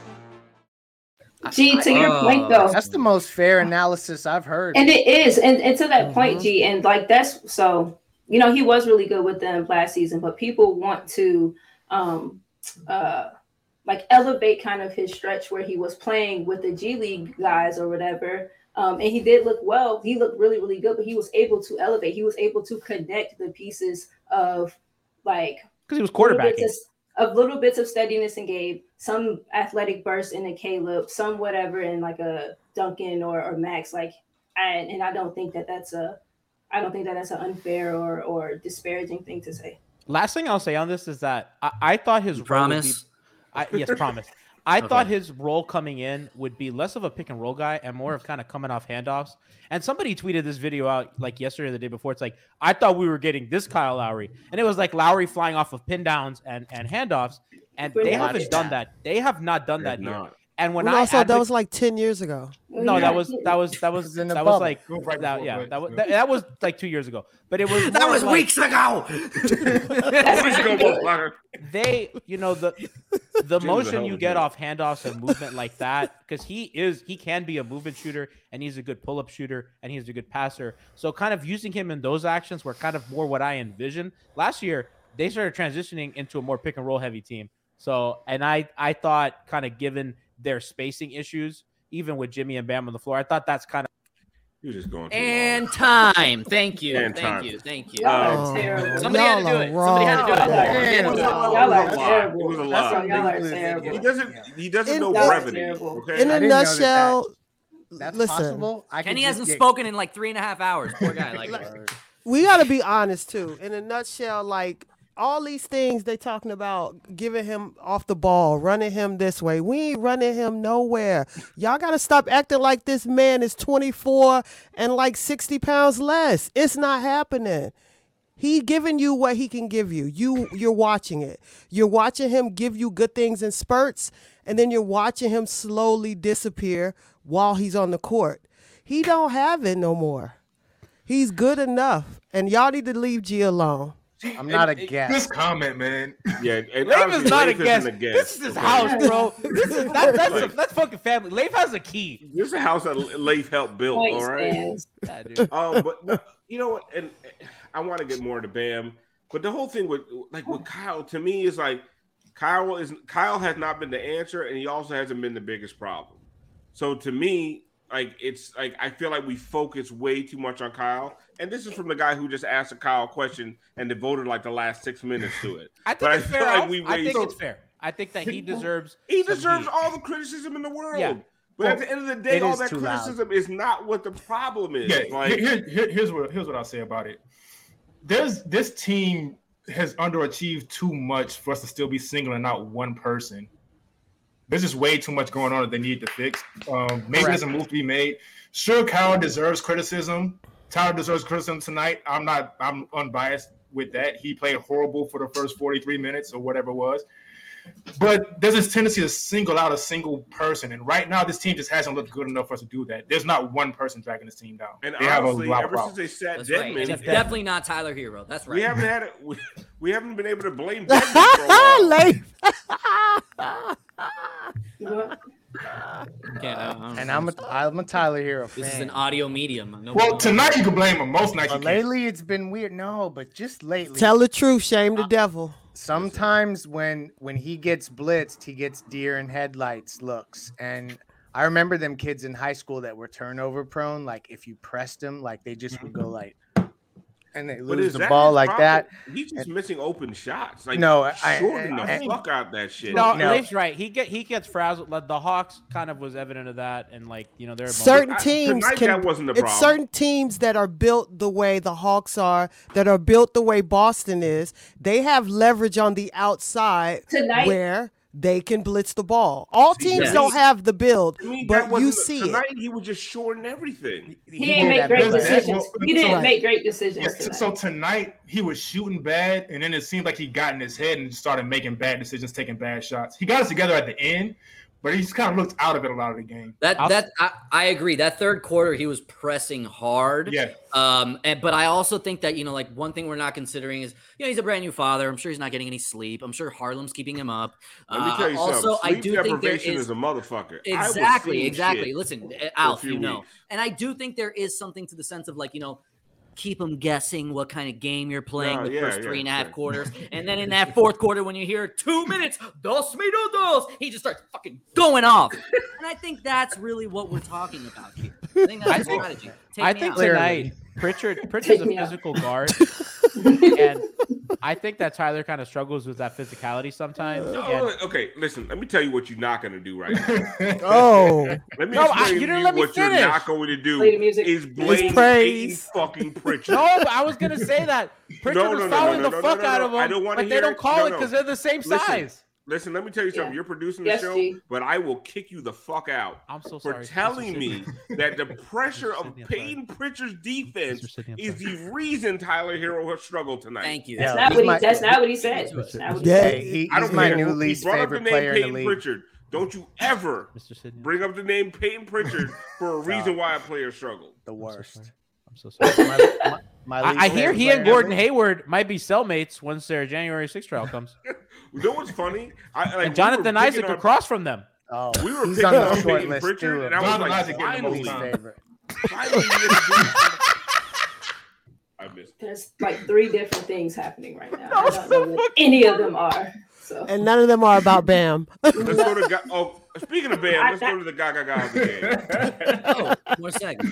[SPEAKER 5] G, to your point though,
[SPEAKER 9] That's the most fair analysis I've heard.
[SPEAKER 5] and it is, and, and to that point, G, and like that's so. You know, he was really good with them last season, but people want to um uh like elevate kind of his stretch where he was playing with the G League guys or whatever. Um, and he did look well. He looked really, really good, but he was able to elevate. He was able to connect the pieces of like
[SPEAKER 4] because he was
[SPEAKER 5] little
[SPEAKER 4] quarterbacking.
[SPEAKER 5] bits of, of little bits of steadiness in Gabe, some athletic bursts in a Caleb, some whatever in like a Duncan or, or Max. Like, and and I don't think that that's a I don't think that that's an unfair or or disparaging thing to say.
[SPEAKER 4] Last thing I'll say on this is that I, I thought his
[SPEAKER 7] You
[SPEAKER 4] role
[SPEAKER 7] promise?
[SPEAKER 4] Would be, I, yes, promise. I
[SPEAKER 7] Okay.
[SPEAKER 4] thought his role coming in would be less of a pick and roll guy and more of kind of coming off handoffs. And somebody tweeted this video out like yesterday or the day before. It's like, I thought we were getting this Kyle Lowry. And it was like Lowry flying off of pin downs and, and handoffs. And
[SPEAKER 5] We're
[SPEAKER 4] they
[SPEAKER 5] not
[SPEAKER 4] haven't done that. They have not done that
[SPEAKER 3] They're
[SPEAKER 4] here.
[SPEAKER 3] not.
[SPEAKER 4] And when
[SPEAKER 6] We
[SPEAKER 4] I
[SPEAKER 6] also, that
[SPEAKER 4] advo-
[SPEAKER 6] was like ten years ago.
[SPEAKER 4] no, that was that was that was
[SPEAKER 9] in the
[SPEAKER 4] that was
[SPEAKER 9] bubble.
[SPEAKER 4] like
[SPEAKER 8] It was right
[SPEAKER 4] that,
[SPEAKER 8] before,
[SPEAKER 4] yeah
[SPEAKER 8] but-
[SPEAKER 4] that was that, that was like two years ago. But it was
[SPEAKER 7] That
[SPEAKER 4] more
[SPEAKER 7] was
[SPEAKER 4] like,
[SPEAKER 7] weeks ago.
[SPEAKER 3] Let's go, motherfucker.
[SPEAKER 4] they, you know, the the
[SPEAKER 3] Jim's a
[SPEAKER 4] motion
[SPEAKER 3] hell
[SPEAKER 4] you
[SPEAKER 3] of a
[SPEAKER 4] get
[SPEAKER 3] dude.
[SPEAKER 4] off handoffs and movement like that, because he is he can be a movement shooter and he's a good pull up shooter and he's a good passer. So kind of using him in those actions were kind of more what I envisioned. Last year they started transitioning into a more pick and roll heavy team. So and I I thought kind of given their spacing issues, even with Jimmy and Bam on the floor, I thought that's kind of
[SPEAKER 3] You're just going too
[SPEAKER 7] And time. Thank you.
[SPEAKER 3] And
[SPEAKER 7] Thank
[SPEAKER 3] time.
[SPEAKER 7] you. Thank you.
[SPEAKER 5] Y'all
[SPEAKER 3] Um,
[SPEAKER 5] are terrible.
[SPEAKER 7] Somebody had to
[SPEAKER 6] Y'all
[SPEAKER 7] do
[SPEAKER 6] are
[SPEAKER 7] it. Somebody had to do it.
[SPEAKER 5] Y'all are
[SPEAKER 7] Somebody had to do it.
[SPEAKER 5] terrible. Y'all
[SPEAKER 3] It
[SPEAKER 5] are
[SPEAKER 3] was a lie.
[SPEAKER 5] terrible.
[SPEAKER 3] It was a
[SPEAKER 5] That's
[SPEAKER 3] lie.
[SPEAKER 5] why y'all are
[SPEAKER 3] He
[SPEAKER 5] terrible.
[SPEAKER 3] doesn't. He doesn't
[SPEAKER 6] In-
[SPEAKER 3] know
[SPEAKER 6] That's
[SPEAKER 3] brevity.
[SPEAKER 5] terrible.
[SPEAKER 3] Okay.
[SPEAKER 6] In
[SPEAKER 9] I
[SPEAKER 6] a
[SPEAKER 9] didn't know that
[SPEAKER 6] nutshell,
[SPEAKER 9] That's
[SPEAKER 6] listen,
[SPEAKER 9] possible. I could
[SPEAKER 7] Kenny
[SPEAKER 9] just
[SPEAKER 7] hasn't
[SPEAKER 9] get-
[SPEAKER 7] spoken in like three and a half hours. Poor guy. Like,
[SPEAKER 6] we got to be honest too. In a nutshell, like all these things they talking about, giving him off the ball, running him this way. We ain't running him nowhere. Y'all got to stop acting like this man is twenty-four and like sixty pounds less. It's not happening. He giving you what he can give you. You you're watching it. You're watching him give you good things in spurts, and then you're watching him slowly disappear while he's on the court. He don't have it no more. He's good enough, and y'all need to leave G alone.
[SPEAKER 9] I'm not a
[SPEAKER 3] And-
[SPEAKER 9] guest.
[SPEAKER 8] This comment, man.
[SPEAKER 3] Yeah, and
[SPEAKER 4] Leif
[SPEAKER 3] obviously
[SPEAKER 4] is not a
[SPEAKER 3] Leif
[SPEAKER 4] guest.
[SPEAKER 3] isn't a guest.
[SPEAKER 4] This is his
[SPEAKER 3] okay?
[SPEAKER 4] house, bro. This is that, that's a, that's fucking family. Leif has a key.
[SPEAKER 3] This is a house that Leif helped build.
[SPEAKER 5] Point
[SPEAKER 3] All right.
[SPEAKER 5] stands.
[SPEAKER 4] Yeah, dude.
[SPEAKER 3] Um, but no, you know what? And I want to get more to Bam, but the whole thing with like with Kyle to me is like Kyle is Kyle has not been the answer, and he also hasn't been the biggest problem. So to me, like it's like I feel like we focus way too much on Kyle, and this is from the guy who just asked a Kyle question and devoted like the last six minutes to it.
[SPEAKER 4] I think
[SPEAKER 3] But I
[SPEAKER 4] it's
[SPEAKER 3] feel
[SPEAKER 4] fair.
[SPEAKER 3] like
[SPEAKER 4] Alf.
[SPEAKER 3] we
[SPEAKER 4] I think
[SPEAKER 3] waste-
[SPEAKER 4] it's fair. I think that he deserves.
[SPEAKER 3] He
[SPEAKER 4] some
[SPEAKER 3] deserves
[SPEAKER 4] heat.
[SPEAKER 3] all the criticism in the world.
[SPEAKER 4] Yeah.
[SPEAKER 3] But at the end of the day,
[SPEAKER 9] It
[SPEAKER 3] all
[SPEAKER 9] is
[SPEAKER 3] that
[SPEAKER 9] too loud.
[SPEAKER 3] criticism is not what the problem is.
[SPEAKER 8] Yeah,
[SPEAKER 3] Like,
[SPEAKER 8] here, here- here's what here's what I'll say about it. There's this team has underachieved too much for us to still be singling out one person. There's just way too much going on that they need to fix. Um, maybe
[SPEAKER 9] Correct.
[SPEAKER 8] there's a move to be made. Sure, Kyle deserves criticism. Tyler deserves criticism tonight. I'm not. I'm unbiased with that. He played horrible for the first forty-three minutes or whatever it was. But there's this tendency to single out a single person, and right now this team just hasn't looked good enough for us to do that. There's not one person dragging this team down.
[SPEAKER 3] and
[SPEAKER 8] they have a
[SPEAKER 3] honestly,
[SPEAKER 8] lot of
[SPEAKER 3] ever since
[SPEAKER 8] problems.
[SPEAKER 3] they sat
[SPEAKER 7] that's right.
[SPEAKER 3] Deadman,
[SPEAKER 7] And it's definitely not Tyler Hero. That's right.
[SPEAKER 3] we haven't had it. We, we haven't been able to blame Deadman for a while.
[SPEAKER 6] Leif.
[SPEAKER 7] Okay, I- I don't
[SPEAKER 9] And
[SPEAKER 7] know.
[SPEAKER 9] I'm a, I'm a Tyler Hero fan.
[SPEAKER 7] This is an audio medium. No
[SPEAKER 8] Well, tonight you can blame him. Most nights you
[SPEAKER 9] But
[SPEAKER 8] can't.
[SPEAKER 9] lately it's been weird. No, but just lately.
[SPEAKER 6] Tell the truth, shame the devil.
[SPEAKER 9] Sometimes when when he gets blitzed, he gets deer in headlights looks. And I remember them kids in high school that were turnover prone. Like if you pressed them, like they just would go like, and they
[SPEAKER 3] But
[SPEAKER 9] lose
[SPEAKER 3] is
[SPEAKER 9] the
[SPEAKER 3] that
[SPEAKER 9] ball
[SPEAKER 3] his
[SPEAKER 9] like
[SPEAKER 3] problem?
[SPEAKER 9] that.
[SPEAKER 3] He's just missing open shots. Like,
[SPEAKER 9] No, I-
[SPEAKER 3] shorten
[SPEAKER 9] I-
[SPEAKER 3] the
[SPEAKER 9] I-
[SPEAKER 3] fuck out that shit.
[SPEAKER 4] No,
[SPEAKER 9] No.
[SPEAKER 4] Leif's right. He get he gets frazzled. Like, the Hawks kind of was evident of that, and like you know, there are
[SPEAKER 6] Certain
[SPEAKER 3] I-
[SPEAKER 6] teams
[SPEAKER 3] tonight
[SPEAKER 6] can.
[SPEAKER 3] that wasn't the
[SPEAKER 6] it's
[SPEAKER 3] problem.
[SPEAKER 6] certain teams that are built the way the Hawks are, that are built the way Boston is. They have leverage on the outside
[SPEAKER 5] Tonight-
[SPEAKER 6] where they can blitz the ball. All
[SPEAKER 3] See,
[SPEAKER 6] teams
[SPEAKER 7] yes.
[SPEAKER 6] don't have the build,
[SPEAKER 3] I mean,
[SPEAKER 6] but
[SPEAKER 3] that
[SPEAKER 6] you
[SPEAKER 3] wasn't-
[SPEAKER 6] see
[SPEAKER 3] tonight
[SPEAKER 6] it.
[SPEAKER 3] he was just shorting everything.
[SPEAKER 5] He didn't make
[SPEAKER 9] that
[SPEAKER 5] great
[SPEAKER 9] bad.
[SPEAKER 5] decisions.
[SPEAKER 8] Well,
[SPEAKER 5] He didn't
[SPEAKER 6] right.
[SPEAKER 5] make great decisions.
[SPEAKER 8] Yeah,
[SPEAKER 5] tonight.
[SPEAKER 8] so tonight he was shooting bad, and then it seemed like he got in his head and started making bad decisions, taking bad shots. He got us together at the end, but he just kind of looked out of it a lot of the game.
[SPEAKER 7] That
[SPEAKER 4] I'll-
[SPEAKER 7] that I, I agree. That third quarter, he was pressing hard.
[SPEAKER 8] Yeah.
[SPEAKER 7] Um. And but I also think that you know, like one thing we're not considering is you know he's a brand new father. I'm sure he's not getting any sleep. I'm sure Harlem's keeping him up.
[SPEAKER 3] Let me
[SPEAKER 7] Uh,
[SPEAKER 3] tell you
[SPEAKER 7] also,
[SPEAKER 3] something.
[SPEAKER 7] I
[SPEAKER 3] Sleep
[SPEAKER 7] do think there
[SPEAKER 3] deprivation
[SPEAKER 7] is
[SPEAKER 3] is a motherfucker. I was
[SPEAKER 7] exactly,
[SPEAKER 3] seeing
[SPEAKER 7] exactly.
[SPEAKER 3] shit
[SPEAKER 7] Listen, uh,
[SPEAKER 3] for a
[SPEAKER 7] Alf,
[SPEAKER 3] few
[SPEAKER 7] you know,
[SPEAKER 3] weeks.
[SPEAKER 7] and I do think there is something to the sense of like you know. Keep them guessing what kind of game you're playing
[SPEAKER 3] No,
[SPEAKER 7] the
[SPEAKER 3] yeah,
[SPEAKER 7] first
[SPEAKER 3] yeah,
[SPEAKER 7] three and a half
[SPEAKER 3] sure.
[SPEAKER 7] quarters. And then in that fourth quarter, when you hear two minutes, dos minutos, he just starts fucking going off. And I think that's really what we're talking about here. I think that's the strategy. Take
[SPEAKER 4] I
[SPEAKER 7] me
[SPEAKER 4] think
[SPEAKER 7] out.
[SPEAKER 4] tonight Pritchard Pritchard's a
[SPEAKER 5] me out.
[SPEAKER 4] physical guard, and I think that Tyler kind of struggles with that physicality sometimes.
[SPEAKER 3] No,
[SPEAKER 4] and-
[SPEAKER 3] okay, listen. Let me tell you what you're not going to do right now.
[SPEAKER 6] Oh,
[SPEAKER 3] Let me
[SPEAKER 4] No, I-
[SPEAKER 3] explain
[SPEAKER 4] you
[SPEAKER 3] to
[SPEAKER 4] didn't
[SPEAKER 3] you
[SPEAKER 4] let me
[SPEAKER 3] what you're
[SPEAKER 4] finish.
[SPEAKER 3] not going to do
[SPEAKER 5] Play the music.
[SPEAKER 3] is blame Peyton
[SPEAKER 6] praise.
[SPEAKER 3] fucking Pritchard.
[SPEAKER 4] no, but I was gonna say that Pritchard
[SPEAKER 3] No, no,
[SPEAKER 4] was
[SPEAKER 3] no, no,
[SPEAKER 4] fouling
[SPEAKER 3] no,
[SPEAKER 4] the
[SPEAKER 3] no,
[SPEAKER 4] fuck
[SPEAKER 3] no, no,
[SPEAKER 4] out
[SPEAKER 3] no.
[SPEAKER 4] of him,
[SPEAKER 3] I don't wanna
[SPEAKER 4] but they
[SPEAKER 3] hear
[SPEAKER 4] don't
[SPEAKER 3] it.
[SPEAKER 4] call
[SPEAKER 3] No,
[SPEAKER 4] it
[SPEAKER 3] no.
[SPEAKER 4] because they're the same
[SPEAKER 3] Listen,
[SPEAKER 4] size.
[SPEAKER 3] Listen, let me tell you something.
[SPEAKER 5] Yeah.
[SPEAKER 3] You're producing the
[SPEAKER 5] Yes,
[SPEAKER 3] show,
[SPEAKER 5] G.
[SPEAKER 3] but I will kick you the fuck out
[SPEAKER 4] I'm so
[SPEAKER 3] for
[SPEAKER 4] sorry.
[SPEAKER 3] telling me that the pressure of
[SPEAKER 4] Sidney, I'm sorry.
[SPEAKER 3] Peyton Pritchard's defense
[SPEAKER 4] Mister Sidney, I'm
[SPEAKER 3] is
[SPEAKER 4] sorry.
[SPEAKER 3] the reason Tyler Hero has struggled tonight.
[SPEAKER 7] Thank you.
[SPEAKER 9] Yeah.
[SPEAKER 5] That's not
[SPEAKER 9] he's
[SPEAKER 5] what he.
[SPEAKER 9] my-
[SPEAKER 5] That's not what he said.
[SPEAKER 7] That's
[SPEAKER 5] That's not what he
[SPEAKER 6] Yeah.
[SPEAKER 5] said.
[SPEAKER 9] Hey, he,
[SPEAKER 3] I
[SPEAKER 9] he's
[SPEAKER 3] don't
[SPEAKER 9] my
[SPEAKER 3] care.
[SPEAKER 9] new
[SPEAKER 3] He
[SPEAKER 9] least
[SPEAKER 3] brought up
[SPEAKER 9] favorite
[SPEAKER 3] the name
[SPEAKER 9] player in the
[SPEAKER 3] Peyton
[SPEAKER 9] league.
[SPEAKER 3] Pritchard. Don't you ever
[SPEAKER 4] Mister Sidney,
[SPEAKER 3] bring up the name Peyton Pritchard for a reason why a player struggled.
[SPEAKER 9] The
[SPEAKER 4] I'm so
[SPEAKER 9] worst.
[SPEAKER 4] sorry. I'm so sorry.
[SPEAKER 9] My- my- my
[SPEAKER 4] I,
[SPEAKER 9] least
[SPEAKER 4] I hear
[SPEAKER 9] favorite
[SPEAKER 4] he
[SPEAKER 9] player
[SPEAKER 4] and
[SPEAKER 9] in the
[SPEAKER 4] Gordon
[SPEAKER 9] league.
[SPEAKER 4] Hayward might be cellmates once their January sixth trial comes.
[SPEAKER 3] You know what's funny? I, like, we
[SPEAKER 4] And
[SPEAKER 3] were
[SPEAKER 4] Jonathan
[SPEAKER 3] picking
[SPEAKER 4] Isaac
[SPEAKER 3] on-
[SPEAKER 4] across from them.
[SPEAKER 9] Oh,
[SPEAKER 3] We were
[SPEAKER 9] he's
[SPEAKER 3] picking
[SPEAKER 9] on the
[SPEAKER 3] on
[SPEAKER 9] short
[SPEAKER 3] Peyton
[SPEAKER 9] list
[SPEAKER 3] Pritchard,
[SPEAKER 9] too.
[SPEAKER 3] and I was
[SPEAKER 8] Jonathan
[SPEAKER 3] like,
[SPEAKER 8] Isaac getting the
[SPEAKER 3] finally,
[SPEAKER 8] most time.
[SPEAKER 9] favorite.
[SPEAKER 3] finally we get to do- I missed.
[SPEAKER 5] There's like three different things happening right now. I don't know what any of them are. So
[SPEAKER 6] and none of them are about Bam.
[SPEAKER 3] Let's go to Ga- oh. Speaking of Bam, let's go to the Gaga Gaga of the game.
[SPEAKER 7] Oh, more segment.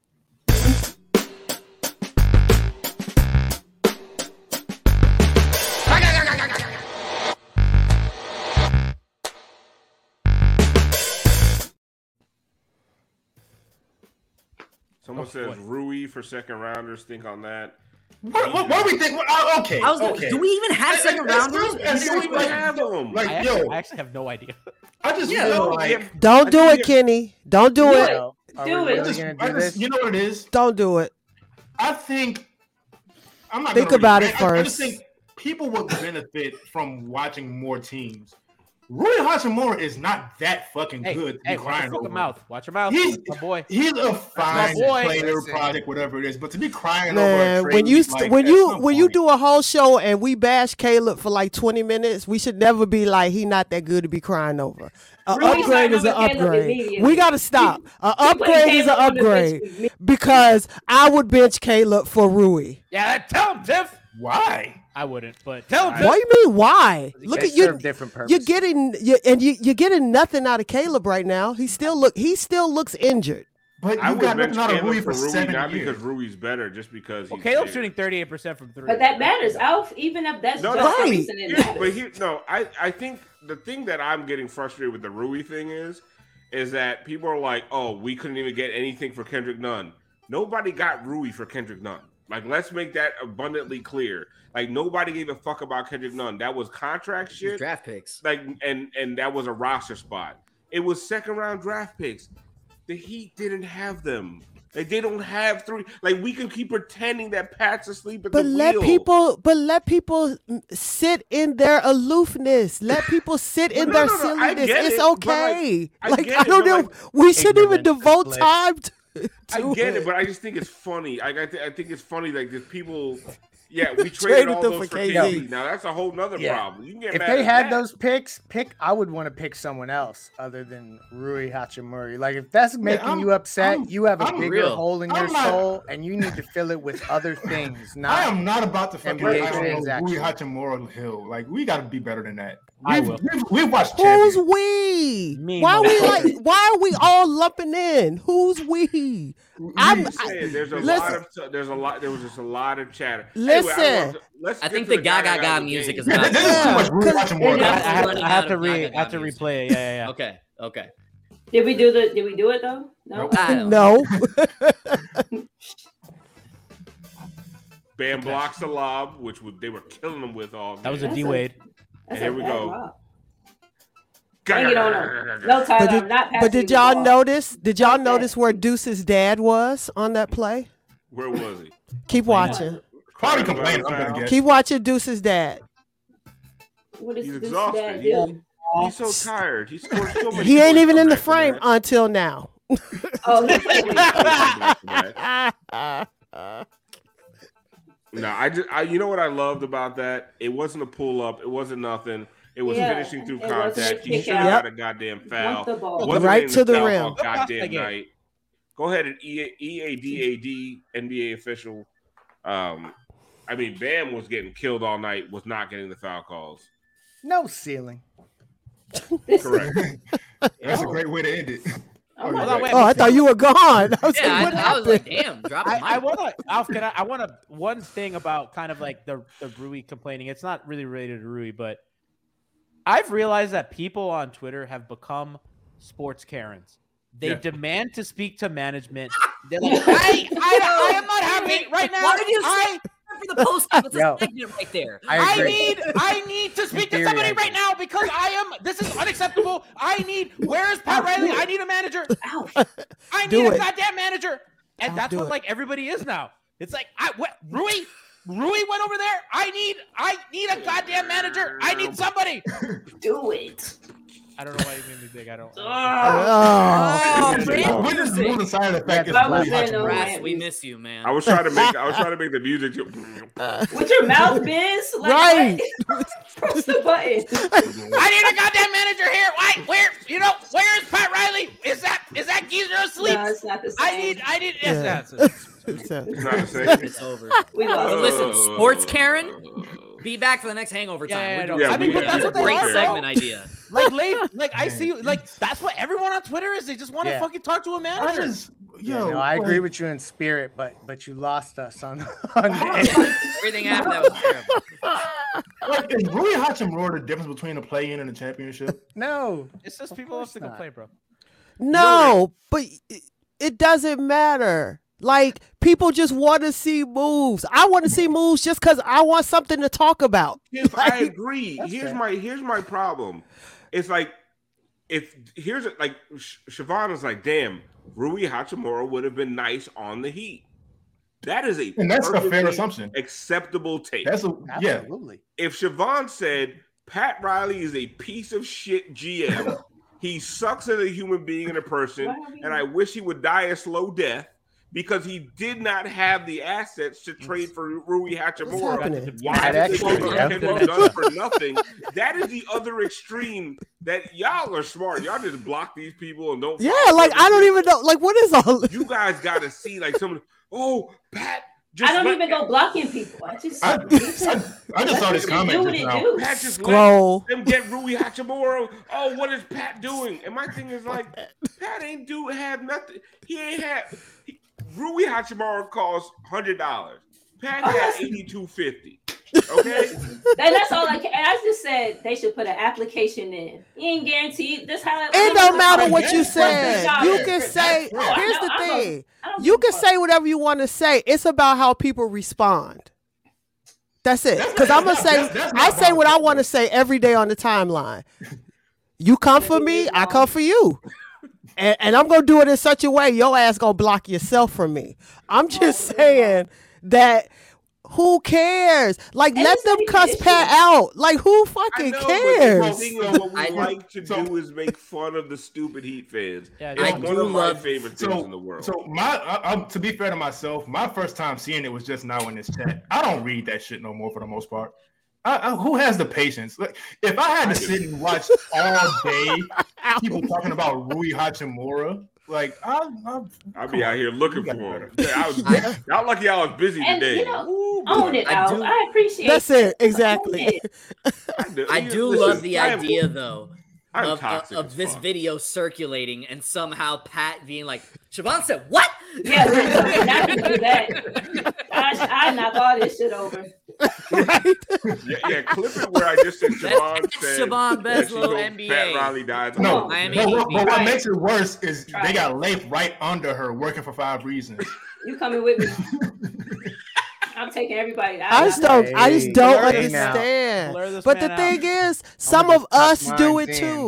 [SPEAKER 3] Someone says Rui for second rounders. Think on that.
[SPEAKER 8] What, what, what do we think? Oh, okay,
[SPEAKER 7] I was,
[SPEAKER 8] okay.
[SPEAKER 7] Do we even have
[SPEAKER 8] As-
[SPEAKER 7] second
[SPEAKER 8] as-
[SPEAKER 7] rounders?
[SPEAKER 8] as-
[SPEAKER 3] We don't even
[SPEAKER 8] like-
[SPEAKER 3] have them.
[SPEAKER 8] Like,
[SPEAKER 4] I actually,
[SPEAKER 8] yo,
[SPEAKER 4] I actually have no idea.
[SPEAKER 8] I just
[SPEAKER 7] Yeah,
[SPEAKER 8] feel
[SPEAKER 3] no,
[SPEAKER 8] like
[SPEAKER 3] yeah.
[SPEAKER 6] Don't
[SPEAKER 3] I
[SPEAKER 6] do
[SPEAKER 3] think
[SPEAKER 6] it, Kenny. Don't do
[SPEAKER 5] Do
[SPEAKER 6] it.
[SPEAKER 5] it.
[SPEAKER 9] Are we
[SPEAKER 5] Do it.
[SPEAKER 9] really
[SPEAKER 8] I just,
[SPEAKER 9] gonna
[SPEAKER 8] I
[SPEAKER 9] do
[SPEAKER 8] just
[SPEAKER 9] this?
[SPEAKER 8] you know what it is?
[SPEAKER 6] Don't do it.
[SPEAKER 8] I think I'm not
[SPEAKER 6] Think
[SPEAKER 8] gonna
[SPEAKER 6] about
[SPEAKER 8] really-
[SPEAKER 6] it
[SPEAKER 8] I, I just
[SPEAKER 6] first.
[SPEAKER 8] think people would benefit from watching more teams. Rui Hachimura is not that fucking
[SPEAKER 4] Hey,
[SPEAKER 8] good to
[SPEAKER 4] hey,
[SPEAKER 8] be
[SPEAKER 4] watch your
[SPEAKER 8] crying
[SPEAKER 4] fucking
[SPEAKER 8] over.
[SPEAKER 4] mouth. Watch your mouth.
[SPEAKER 8] He's
[SPEAKER 4] My boy.
[SPEAKER 8] he's a fine
[SPEAKER 4] boy.
[SPEAKER 8] player,
[SPEAKER 9] Listen.
[SPEAKER 8] project, whatever it is. But to be crying
[SPEAKER 6] Man,
[SPEAKER 8] over a trade,
[SPEAKER 6] when you
[SPEAKER 8] is
[SPEAKER 6] st-
[SPEAKER 8] like,
[SPEAKER 6] when
[SPEAKER 8] at
[SPEAKER 6] you
[SPEAKER 8] some
[SPEAKER 6] when you
[SPEAKER 8] point-
[SPEAKER 6] do a whole show and we bash Caleb for like twenty minutes, we should never be like he not that good to be crying over. An
[SPEAKER 5] Rui's
[SPEAKER 6] upgrade
[SPEAKER 5] not
[SPEAKER 6] is an
[SPEAKER 5] gonna Caleb
[SPEAKER 6] upgrade.
[SPEAKER 5] immediately.
[SPEAKER 6] We gotta stop. An
[SPEAKER 5] He put
[SPEAKER 6] upgrade is an
[SPEAKER 5] Caleb on the bench
[SPEAKER 6] upgrade
[SPEAKER 5] with me.
[SPEAKER 6] because I would bench Caleb for Rui.
[SPEAKER 4] Yeah, tell him, Tiff.
[SPEAKER 8] why?
[SPEAKER 4] I wouldn't, but tell him,
[SPEAKER 6] What
[SPEAKER 4] Tiff.
[SPEAKER 6] do you mean? Why? Look
[SPEAKER 9] They
[SPEAKER 6] at you.
[SPEAKER 9] serve different
[SPEAKER 6] You're
[SPEAKER 9] purposes.
[SPEAKER 6] getting you and you you're getting nothing out of Caleb right now. He still look he still looks injured.
[SPEAKER 8] But
[SPEAKER 3] I
[SPEAKER 8] you
[SPEAKER 3] would
[SPEAKER 8] got
[SPEAKER 3] bench
[SPEAKER 8] nothing out of
[SPEAKER 3] Caleb
[SPEAKER 8] Rui
[SPEAKER 3] for
[SPEAKER 8] for
[SPEAKER 3] Rui,
[SPEAKER 8] seven
[SPEAKER 3] not
[SPEAKER 8] years.
[SPEAKER 3] because Rui's better, just because he's
[SPEAKER 4] Well, Caleb's
[SPEAKER 3] there.
[SPEAKER 4] shooting thirty-eight percent from three.
[SPEAKER 5] But that matters, Alf. Even if that's
[SPEAKER 3] No,
[SPEAKER 5] just
[SPEAKER 3] no,
[SPEAKER 5] the
[SPEAKER 6] Right.
[SPEAKER 5] reason it
[SPEAKER 3] Yeah,
[SPEAKER 5] matters.
[SPEAKER 3] but here, no, I, I think the thing that I'm getting frustrated with the Rui thing is, is that people are like, oh, we couldn't even get anything for Kendrick Nunn. Nobody got Rui for Kendrick Nunn. Like, let's make that abundantly clear. Like, nobody gave a fuck about Kendrick Nunn. That was contract shit.
[SPEAKER 7] Draft picks.
[SPEAKER 3] Like, and and that was a roster spot. It was second round draft picks. The Heat didn't have them. Like, they don't have three. Like, we can keep pretending that Pat's asleep at
[SPEAKER 6] But
[SPEAKER 3] the
[SPEAKER 6] let
[SPEAKER 3] wheel.
[SPEAKER 6] people, but let people sit in their aloofness. Let people sit in
[SPEAKER 3] No,
[SPEAKER 6] their
[SPEAKER 3] no, no, I
[SPEAKER 6] silliness.
[SPEAKER 3] get
[SPEAKER 6] it's
[SPEAKER 3] it, but,
[SPEAKER 6] okay.
[SPEAKER 3] like, I
[SPEAKER 6] Like,
[SPEAKER 3] get
[SPEAKER 6] I
[SPEAKER 3] it,
[SPEAKER 6] don't
[SPEAKER 3] but,
[SPEAKER 6] know.
[SPEAKER 3] like,
[SPEAKER 6] we shouldn't even
[SPEAKER 9] ignorant
[SPEAKER 6] devote
[SPEAKER 9] bliss.
[SPEAKER 6] time to.
[SPEAKER 3] I
[SPEAKER 6] to
[SPEAKER 3] get it, but I just think it's funny. Like, I, th- I think it's funny. Like, there's people. Yeah, we
[SPEAKER 6] Traded
[SPEAKER 3] traded all
[SPEAKER 6] them
[SPEAKER 3] those
[SPEAKER 6] for
[SPEAKER 3] for
[SPEAKER 6] K
[SPEAKER 3] K
[SPEAKER 6] D.
[SPEAKER 3] D. Now that's a whole nother
[SPEAKER 9] Yeah.
[SPEAKER 3] problem. You can get
[SPEAKER 9] If
[SPEAKER 3] mad
[SPEAKER 9] they
[SPEAKER 3] at
[SPEAKER 9] had
[SPEAKER 3] that.
[SPEAKER 9] those picks, pick I would want to pick someone else other than Rui Hachimura. Like if that's making
[SPEAKER 8] I'm-
[SPEAKER 9] you upset,
[SPEAKER 8] I'm-
[SPEAKER 9] you have a
[SPEAKER 8] I'm
[SPEAKER 9] bigger
[SPEAKER 7] real.
[SPEAKER 9] hole in
[SPEAKER 8] I'm
[SPEAKER 9] your
[SPEAKER 8] not-
[SPEAKER 9] soul, and you need to fill it with other things. Not
[SPEAKER 8] I am not about to fucking
[SPEAKER 9] N B A
[SPEAKER 8] ride on
[SPEAKER 9] transaction.
[SPEAKER 8] Rui Hachimura hill. Like we got to be better than that.
[SPEAKER 4] I
[SPEAKER 8] We've,
[SPEAKER 4] will.
[SPEAKER 8] we've, we've watched
[SPEAKER 6] Who's
[SPEAKER 8] champions.
[SPEAKER 6] we?
[SPEAKER 4] Me,
[SPEAKER 6] why are we
[SPEAKER 4] motherfucker.
[SPEAKER 6] like? Why are we all lumping in? Who's we? I'm.
[SPEAKER 3] I'm saying there's a
[SPEAKER 6] listen.
[SPEAKER 3] lot of there's a lot there was just a lot of chatter.
[SPEAKER 6] Listen.
[SPEAKER 3] Anyway, I don't know, let's
[SPEAKER 7] I
[SPEAKER 3] get
[SPEAKER 7] think
[SPEAKER 3] to
[SPEAKER 7] the Gaga
[SPEAKER 3] Gaga
[SPEAKER 7] Gaga
[SPEAKER 3] of the
[SPEAKER 7] music
[SPEAKER 3] game.
[SPEAKER 7] is
[SPEAKER 8] Yeah,
[SPEAKER 7] about
[SPEAKER 8] this is too much Rui
[SPEAKER 5] Yeah,
[SPEAKER 8] Hachimura.
[SPEAKER 4] I,
[SPEAKER 5] yeah.
[SPEAKER 4] I have, I
[SPEAKER 7] Running
[SPEAKER 4] have
[SPEAKER 7] out
[SPEAKER 4] to
[SPEAKER 7] of
[SPEAKER 4] re,
[SPEAKER 7] Gaga
[SPEAKER 4] I have to
[SPEAKER 7] music.
[SPEAKER 4] replay it. Yeah, yeah, yeah.
[SPEAKER 7] Okay. Okay.
[SPEAKER 5] Did we do the? Did we do it though? No.
[SPEAKER 8] Nope.
[SPEAKER 7] I don't
[SPEAKER 6] No.
[SPEAKER 3] Bam blocks the lob, which would, they were killing them with all.
[SPEAKER 4] That was a
[SPEAKER 3] game.
[SPEAKER 4] D
[SPEAKER 5] That's a-
[SPEAKER 4] Wade.
[SPEAKER 5] That's
[SPEAKER 3] Here
[SPEAKER 5] a
[SPEAKER 3] we
[SPEAKER 5] bad
[SPEAKER 3] go.
[SPEAKER 5] lob. Bring it on him. No, Tyler,
[SPEAKER 6] But did,
[SPEAKER 5] I'm not passing
[SPEAKER 6] but did
[SPEAKER 5] you the
[SPEAKER 6] y'all
[SPEAKER 5] ball.
[SPEAKER 6] notice? Did y'all
[SPEAKER 5] Like that.
[SPEAKER 6] notice where Deuce's dad was on that play?
[SPEAKER 3] Where was he?
[SPEAKER 6] Keep watching.
[SPEAKER 8] Probably complaining. I'm gonna guess.
[SPEAKER 6] Keep watching Deuce's dad.
[SPEAKER 5] What is
[SPEAKER 3] He's
[SPEAKER 5] this
[SPEAKER 3] exhausted.
[SPEAKER 5] dad
[SPEAKER 3] He-
[SPEAKER 5] doing?
[SPEAKER 3] He's so tired. He scored so much.
[SPEAKER 6] He ain't
[SPEAKER 3] points
[SPEAKER 6] even in the
[SPEAKER 3] back to
[SPEAKER 6] frame
[SPEAKER 3] back.
[SPEAKER 6] until now.
[SPEAKER 5] Oh, he played with
[SPEAKER 3] No, I just, I, you know what I loved about that? It wasn't a pull up. It wasn't nothing. It was
[SPEAKER 5] Yeah,
[SPEAKER 3] finishing through
[SPEAKER 5] it wasn't a
[SPEAKER 3] contact. He
[SPEAKER 5] kick
[SPEAKER 3] should have
[SPEAKER 5] out.
[SPEAKER 3] got a goddamn foul.
[SPEAKER 5] Want the ball.
[SPEAKER 3] Wasn't
[SPEAKER 6] Right
[SPEAKER 3] in
[SPEAKER 6] to the
[SPEAKER 3] foul
[SPEAKER 6] rim.
[SPEAKER 3] all Goddamn
[SPEAKER 4] Again.
[SPEAKER 3] night. Go ahead and E A D A D N B A official. Um, I mean, Bam was getting killed all night. Was not getting the foul calls.
[SPEAKER 9] No ceiling.
[SPEAKER 3] Correct.
[SPEAKER 8] That's a great way to end it.
[SPEAKER 5] Oh, my
[SPEAKER 4] Hold
[SPEAKER 5] God.
[SPEAKER 4] on, wait.
[SPEAKER 6] Oh, I thought you were gone. I was
[SPEAKER 7] Yeah,
[SPEAKER 6] like, what
[SPEAKER 7] I, I was like,
[SPEAKER 6] happened?
[SPEAKER 7] damn, drop the
[SPEAKER 4] I,
[SPEAKER 7] mic.
[SPEAKER 4] I want to, Alf, can I, I want to, one thing about kind of like the, the Rui complaining. It's not really related to Rui, but I've realized that people on Twitter have become sports Karens. They
[SPEAKER 8] Yeah.
[SPEAKER 4] demand to speak to management. They're like, I, I, I am not happy right now.
[SPEAKER 7] Why did you
[SPEAKER 4] I,
[SPEAKER 7] say for the post? That's
[SPEAKER 9] Yo.
[SPEAKER 7] a segment right there.
[SPEAKER 9] I
[SPEAKER 4] I
[SPEAKER 9] agree.
[SPEAKER 4] need, I need to speak to somebody right now because I am, this is unacceptable. I need, where is Pat Riley? I need a manager.
[SPEAKER 5] Ow.
[SPEAKER 4] I
[SPEAKER 6] Do
[SPEAKER 4] need a
[SPEAKER 6] it.
[SPEAKER 4] goddamn manager. And
[SPEAKER 6] I'll
[SPEAKER 4] that's
[SPEAKER 6] do
[SPEAKER 4] what
[SPEAKER 6] it.
[SPEAKER 4] like everybody is now. It's like I what, Rui, Rui went over there. I need, I need a goddamn manager. I need somebody.
[SPEAKER 5] Do it.
[SPEAKER 4] I don't know why you made me big. I don't.
[SPEAKER 6] Oh.
[SPEAKER 7] Oh,
[SPEAKER 8] We're just losing sight of the fact
[SPEAKER 5] I was
[SPEAKER 8] that
[SPEAKER 5] in the
[SPEAKER 7] Brass,
[SPEAKER 5] way.
[SPEAKER 7] we miss you, man.
[SPEAKER 3] I was trying to make. I was trying to make the music. To,
[SPEAKER 5] With your mouth, Biz. Like,
[SPEAKER 6] Right.
[SPEAKER 5] what? Press the button.
[SPEAKER 4] I need a goddamn manager here. Why? Where? You know, where is Pat Riley? Is that is that geezer asleep?
[SPEAKER 5] No, it's not the same.
[SPEAKER 4] I need. I need. Yes,
[SPEAKER 6] Yeah.
[SPEAKER 4] that's it.
[SPEAKER 3] it's not the same.
[SPEAKER 7] It's over.
[SPEAKER 5] We lost.
[SPEAKER 7] But listen, sports Karen, be back for the next hangover time.
[SPEAKER 4] Yeah, yeah,
[SPEAKER 7] We're
[SPEAKER 4] yeah,
[SPEAKER 7] doing
[SPEAKER 3] no.
[SPEAKER 7] something
[SPEAKER 3] I mean, but
[SPEAKER 7] here.
[SPEAKER 3] that's what they
[SPEAKER 7] Great
[SPEAKER 3] are,
[SPEAKER 7] segment
[SPEAKER 4] bro.
[SPEAKER 7] idea.
[SPEAKER 4] Like, late, like I see, like that's what everyone on Twitter is. They just want to
[SPEAKER 9] Yeah.
[SPEAKER 4] fucking talk to a
[SPEAKER 8] I
[SPEAKER 4] manager.
[SPEAKER 8] just,
[SPEAKER 9] Yeah,
[SPEAKER 8] yo,
[SPEAKER 9] no, I agree
[SPEAKER 8] like,
[SPEAKER 9] with you in spirit, but but you lost us on on
[SPEAKER 7] Everything happened that was terrible.
[SPEAKER 8] Like, is Rui Hachimura the difference between a play-in and a championship?
[SPEAKER 9] no.
[SPEAKER 4] It's just people love to
[SPEAKER 9] not.
[SPEAKER 4] complain, bro.
[SPEAKER 6] No, but it- it doesn't matter. Like, people just want to see moves. I want to see moves just because I want something to talk about.
[SPEAKER 3] If I
[SPEAKER 6] Like,
[SPEAKER 3] agree.
[SPEAKER 9] That's
[SPEAKER 3] Here's
[SPEAKER 9] fair.
[SPEAKER 3] my here's my problem. It's like if here's like Sh- Siobhan is like, damn, Rui Hachimura would have been nice on the Heat. That is a
[SPEAKER 8] And that's a fair
[SPEAKER 3] perfectly
[SPEAKER 8] assumption.
[SPEAKER 3] acceptable take.
[SPEAKER 8] That's a yeah.
[SPEAKER 9] Absolutely.
[SPEAKER 3] If Siobhan said Pat Riley is a piece of shit G M, he sucks as a human being and a person, and I wish he would die a slow death because he did not have the assets to trade for Rui Hachimura.
[SPEAKER 6] happening?
[SPEAKER 3] Why
[SPEAKER 9] That
[SPEAKER 3] did they
[SPEAKER 9] actually,
[SPEAKER 3] go
[SPEAKER 9] yeah.
[SPEAKER 3] to Kendall Dunn for nothing? That is the other extreme. That y'all are smart. Y'all just block these people and don't.
[SPEAKER 6] Yeah,
[SPEAKER 3] follow
[SPEAKER 6] like,
[SPEAKER 3] them.
[SPEAKER 6] I don't even know. Like, what is all
[SPEAKER 3] You guys got to see like someone. Oh, Pat. Just
[SPEAKER 5] I don't
[SPEAKER 3] let
[SPEAKER 5] even go blocking people. I just.
[SPEAKER 8] I, I, I just saw this
[SPEAKER 5] Do
[SPEAKER 8] comment
[SPEAKER 5] what
[SPEAKER 8] just
[SPEAKER 5] it
[SPEAKER 8] now.
[SPEAKER 5] do.
[SPEAKER 3] Pat just
[SPEAKER 6] Scroll.
[SPEAKER 3] let them get Rui Hachimura. Oh, what is Pat doing? And my thing is like, Pat ain't do have nothing. He ain't have. He, Rui Hachimura costs hundred dollars. Pat had eighty two fifty. Okay,
[SPEAKER 5] And that's all I can. I just said they should put an application in. You ain't guaranteed this. How
[SPEAKER 6] It don't matter what you
[SPEAKER 5] What's the
[SPEAKER 6] said.
[SPEAKER 5] dollar?
[SPEAKER 6] You can say,
[SPEAKER 5] Oh, I
[SPEAKER 6] here's
[SPEAKER 5] know,
[SPEAKER 6] the
[SPEAKER 5] I know.
[SPEAKER 6] thing.
[SPEAKER 5] I don't
[SPEAKER 6] You
[SPEAKER 5] give a
[SPEAKER 6] can
[SPEAKER 5] fuck.
[SPEAKER 6] say whatever you want to say. It's about how people respond. That's it. Because I'm going to say,
[SPEAKER 8] that's- that's
[SPEAKER 6] I
[SPEAKER 8] not
[SPEAKER 6] say what I
[SPEAKER 8] politics.
[SPEAKER 6] want to say every day on the timeline. You come for me, I come for you. And, and I'm going to do it in such a way your ass going to block yourself from me. I'm just saying that who cares? Like,
[SPEAKER 5] And
[SPEAKER 6] let
[SPEAKER 5] it's
[SPEAKER 6] them
[SPEAKER 5] not even
[SPEAKER 6] cuss
[SPEAKER 5] an issue.
[SPEAKER 6] Pat out. Like, who
[SPEAKER 3] I
[SPEAKER 6] fucking
[SPEAKER 3] know, but the
[SPEAKER 6] cares?
[SPEAKER 3] thing is, what we
[SPEAKER 7] I-
[SPEAKER 3] like to
[SPEAKER 8] so-
[SPEAKER 3] do is make fun of the stupid Heat fans.
[SPEAKER 4] Yeah,
[SPEAKER 3] It's
[SPEAKER 7] I
[SPEAKER 3] one
[SPEAKER 7] do
[SPEAKER 3] of my
[SPEAKER 7] love-
[SPEAKER 3] favorite things
[SPEAKER 8] So,
[SPEAKER 3] in the world.
[SPEAKER 8] so my, I, I'm, to be fair to myself, my first time seeing it was just now in this chat. I don't read that shit no more for the most part. I, I, who has the patience? Like, if I had to sit and watch all day people talking about Rui Hachimura, like I, I,
[SPEAKER 3] I'll be out here looking
[SPEAKER 8] You
[SPEAKER 3] for
[SPEAKER 8] got
[SPEAKER 3] him. Yeah, I was, y'all lucky I was busy
[SPEAKER 5] And
[SPEAKER 3] today.
[SPEAKER 5] you know,
[SPEAKER 3] Ooh,
[SPEAKER 5] own
[SPEAKER 3] boy.
[SPEAKER 5] it
[SPEAKER 7] I
[SPEAKER 5] out.
[SPEAKER 7] do-
[SPEAKER 5] I appreciate.
[SPEAKER 6] That's it. Exactly.
[SPEAKER 5] Own it.
[SPEAKER 3] I do,
[SPEAKER 7] I do
[SPEAKER 3] listen,
[SPEAKER 7] love the
[SPEAKER 3] I am-
[SPEAKER 7] idea, though,
[SPEAKER 3] I'm
[SPEAKER 7] of, of,
[SPEAKER 3] toxic
[SPEAKER 7] of
[SPEAKER 3] as
[SPEAKER 7] this
[SPEAKER 3] fuck.
[SPEAKER 7] video circulating and somehow Pat being like, Siobhan said, what?
[SPEAKER 5] Yeah, listen, now you do that. I, I knock all this shit over.
[SPEAKER 6] Right?
[SPEAKER 3] Yeah, yeah, clip it where I just said Siobhan
[SPEAKER 7] That's
[SPEAKER 3] said
[SPEAKER 7] Siobhan
[SPEAKER 3] that she
[SPEAKER 7] Beslow,
[SPEAKER 3] hopes
[SPEAKER 7] N B A.
[SPEAKER 3] Pat Riley dies.
[SPEAKER 8] no.
[SPEAKER 5] Oh,
[SPEAKER 7] Miami
[SPEAKER 8] But, what,
[SPEAKER 7] Heat.
[SPEAKER 8] but what
[SPEAKER 5] Right.
[SPEAKER 8] makes it worse is
[SPEAKER 5] Right.
[SPEAKER 8] they got Leif right under her working for Five Reasons.
[SPEAKER 5] You coming with me? I'm taking everybody.
[SPEAKER 6] I just don't. I just
[SPEAKER 9] Hey,
[SPEAKER 6] don't
[SPEAKER 4] blur this
[SPEAKER 6] understand.
[SPEAKER 4] Blur this
[SPEAKER 6] But the
[SPEAKER 4] man
[SPEAKER 6] thing
[SPEAKER 4] out.
[SPEAKER 6] is, some
[SPEAKER 9] gonna
[SPEAKER 6] of
[SPEAKER 9] just tuck
[SPEAKER 6] us do
[SPEAKER 9] mine
[SPEAKER 6] it
[SPEAKER 9] in.
[SPEAKER 6] too.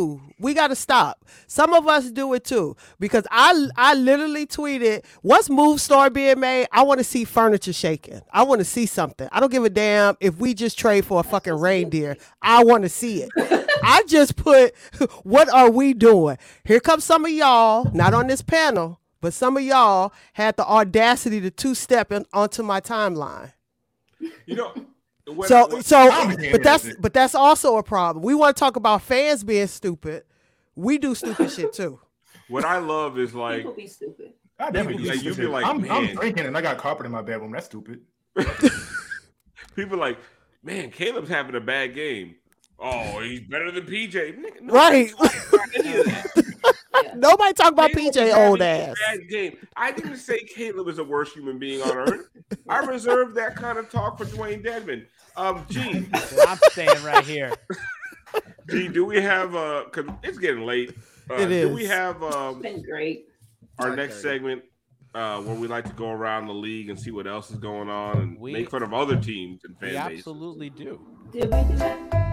[SPEAKER 6] we got to stop. Some of us do it too because I I literally tweeted, once moves start being made, I want to see furniture shaking. I want to see something. I don't give a damn if we just trade for a fucking reindeer. I want to see it. I just put, what are we doing? Here comes some of y'all, not on this panel, but some of y'all had the audacity to two-step in, onto my timeline.
[SPEAKER 3] You know. What,
[SPEAKER 6] so
[SPEAKER 3] what,
[SPEAKER 6] so but that's but that's also a problem. We want to talk about fans being stupid. We do stupid shit too.
[SPEAKER 3] What I love is like
[SPEAKER 5] people be stupid.
[SPEAKER 8] I
[SPEAKER 3] people be like, you be like,
[SPEAKER 8] I'm,
[SPEAKER 3] man.
[SPEAKER 8] I'm drinking and I got carpet in my bedroom. That's stupid.
[SPEAKER 3] People like, man, Caleb's having a bad game. Oh, he's better than P J. Nigga, no,
[SPEAKER 6] right.
[SPEAKER 5] Yeah.
[SPEAKER 6] Nobody talk about
[SPEAKER 3] Caleb
[SPEAKER 6] P J old ass.
[SPEAKER 3] Bad game. I didn't say Caleb is the worst human being on earth. I reserved that kind of talk for Dwayne Dedman. Um, G,
[SPEAKER 4] I'm staying right here.
[SPEAKER 3] G, do we have uh? Cause it's getting late. Uh,
[SPEAKER 6] It
[SPEAKER 3] do
[SPEAKER 6] is.
[SPEAKER 3] we have um?
[SPEAKER 5] It's been great.
[SPEAKER 3] Our next segment, uh, where we like to go around the league and see what else is going on and
[SPEAKER 4] We-
[SPEAKER 3] make fun of other teams and fan
[SPEAKER 4] We
[SPEAKER 3] bases.
[SPEAKER 4] absolutely do.
[SPEAKER 5] Did we do that?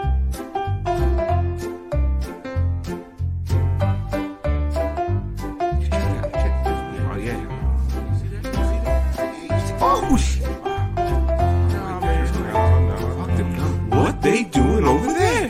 [SPEAKER 3] Oh yeah. Oh shit. What they doing over there?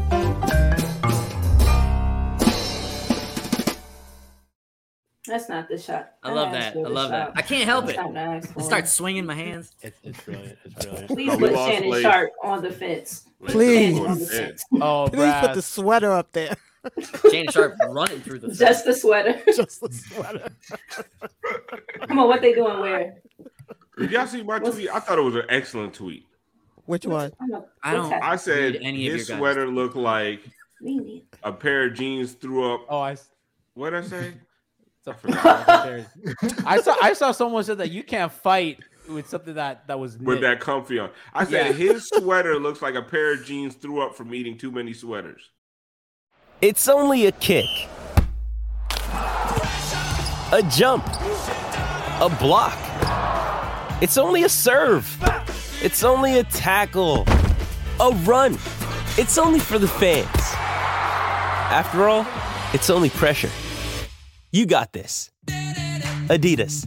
[SPEAKER 5] That's not the shot.
[SPEAKER 7] I love
[SPEAKER 5] asked
[SPEAKER 7] that.
[SPEAKER 5] for
[SPEAKER 7] I
[SPEAKER 5] the
[SPEAKER 7] love that.
[SPEAKER 5] shot.
[SPEAKER 7] I can't help
[SPEAKER 5] That's
[SPEAKER 7] it.
[SPEAKER 5] not what I asked
[SPEAKER 7] I
[SPEAKER 5] for.
[SPEAKER 7] start swinging my hands.
[SPEAKER 4] It's, it's brilliant. It's brilliant.
[SPEAKER 5] Please
[SPEAKER 3] Oh, we
[SPEAKER 5] put
[SPEAKER 3] lost
[SPEAKER 5] Shannon
[SPEAKER 3] Blake.
[SPEAKER 5] Sharp on the fence.
[SPEAKER 6] Please.
[SPEAKER 5] Shannon on the fence.
[SPEAKER 4] Oh,
[SPEAKER 6] Please put
[SPEAKER 4] Brad.
[SPEAKER 6] the sweater up there.
[SPEAKER 7] Shannon Sharp running through the
[SPEAKER 5] Just the sweater.
[SPEAKER 6] Just the sweater.
[SPEAKER 5] Come on, what they doing where?
[SPEAKER 3] Did y'all see my tweet? I thought it was an excellent tweet.
[SPEAKER 6] Which one?
[SPEAKER 5] I'm a-
[SPEAKER 7] I don't-
[SPEAKER 5] what's happening?
[SPEAKER 3] I said
[SPEAKER 7] Read any of
[SPEAKER 3] his
[SPEAKER 7] your guys'
[SPEAKER 3] sweater looked like
[SPEAKER 5] Me neither.
[SPEAKER 3] a pair of jeans threw up.
[SPEAKER 4] Oh, I.
[SPEAKER 3] What did I say?
[SPEAKER 4] I forgot. I saw. I saw someone said that you can't fight with something that that was
[SPEAKER 3] With
[SPEAKER 4] knit.
[SPEAKER 3] that comfy on. I said
[SPEAKER 4] Yeah.
[SPEAKER 3] his sweater looks like a pair of jeans threw up from eating too many sweaters.
[SPEAKER 11] It's only a kick, a jump, a block. It's only a serve. It's only a tackle, a run. It's only for the fans. After all, it's only pressure. You got this. Adidas.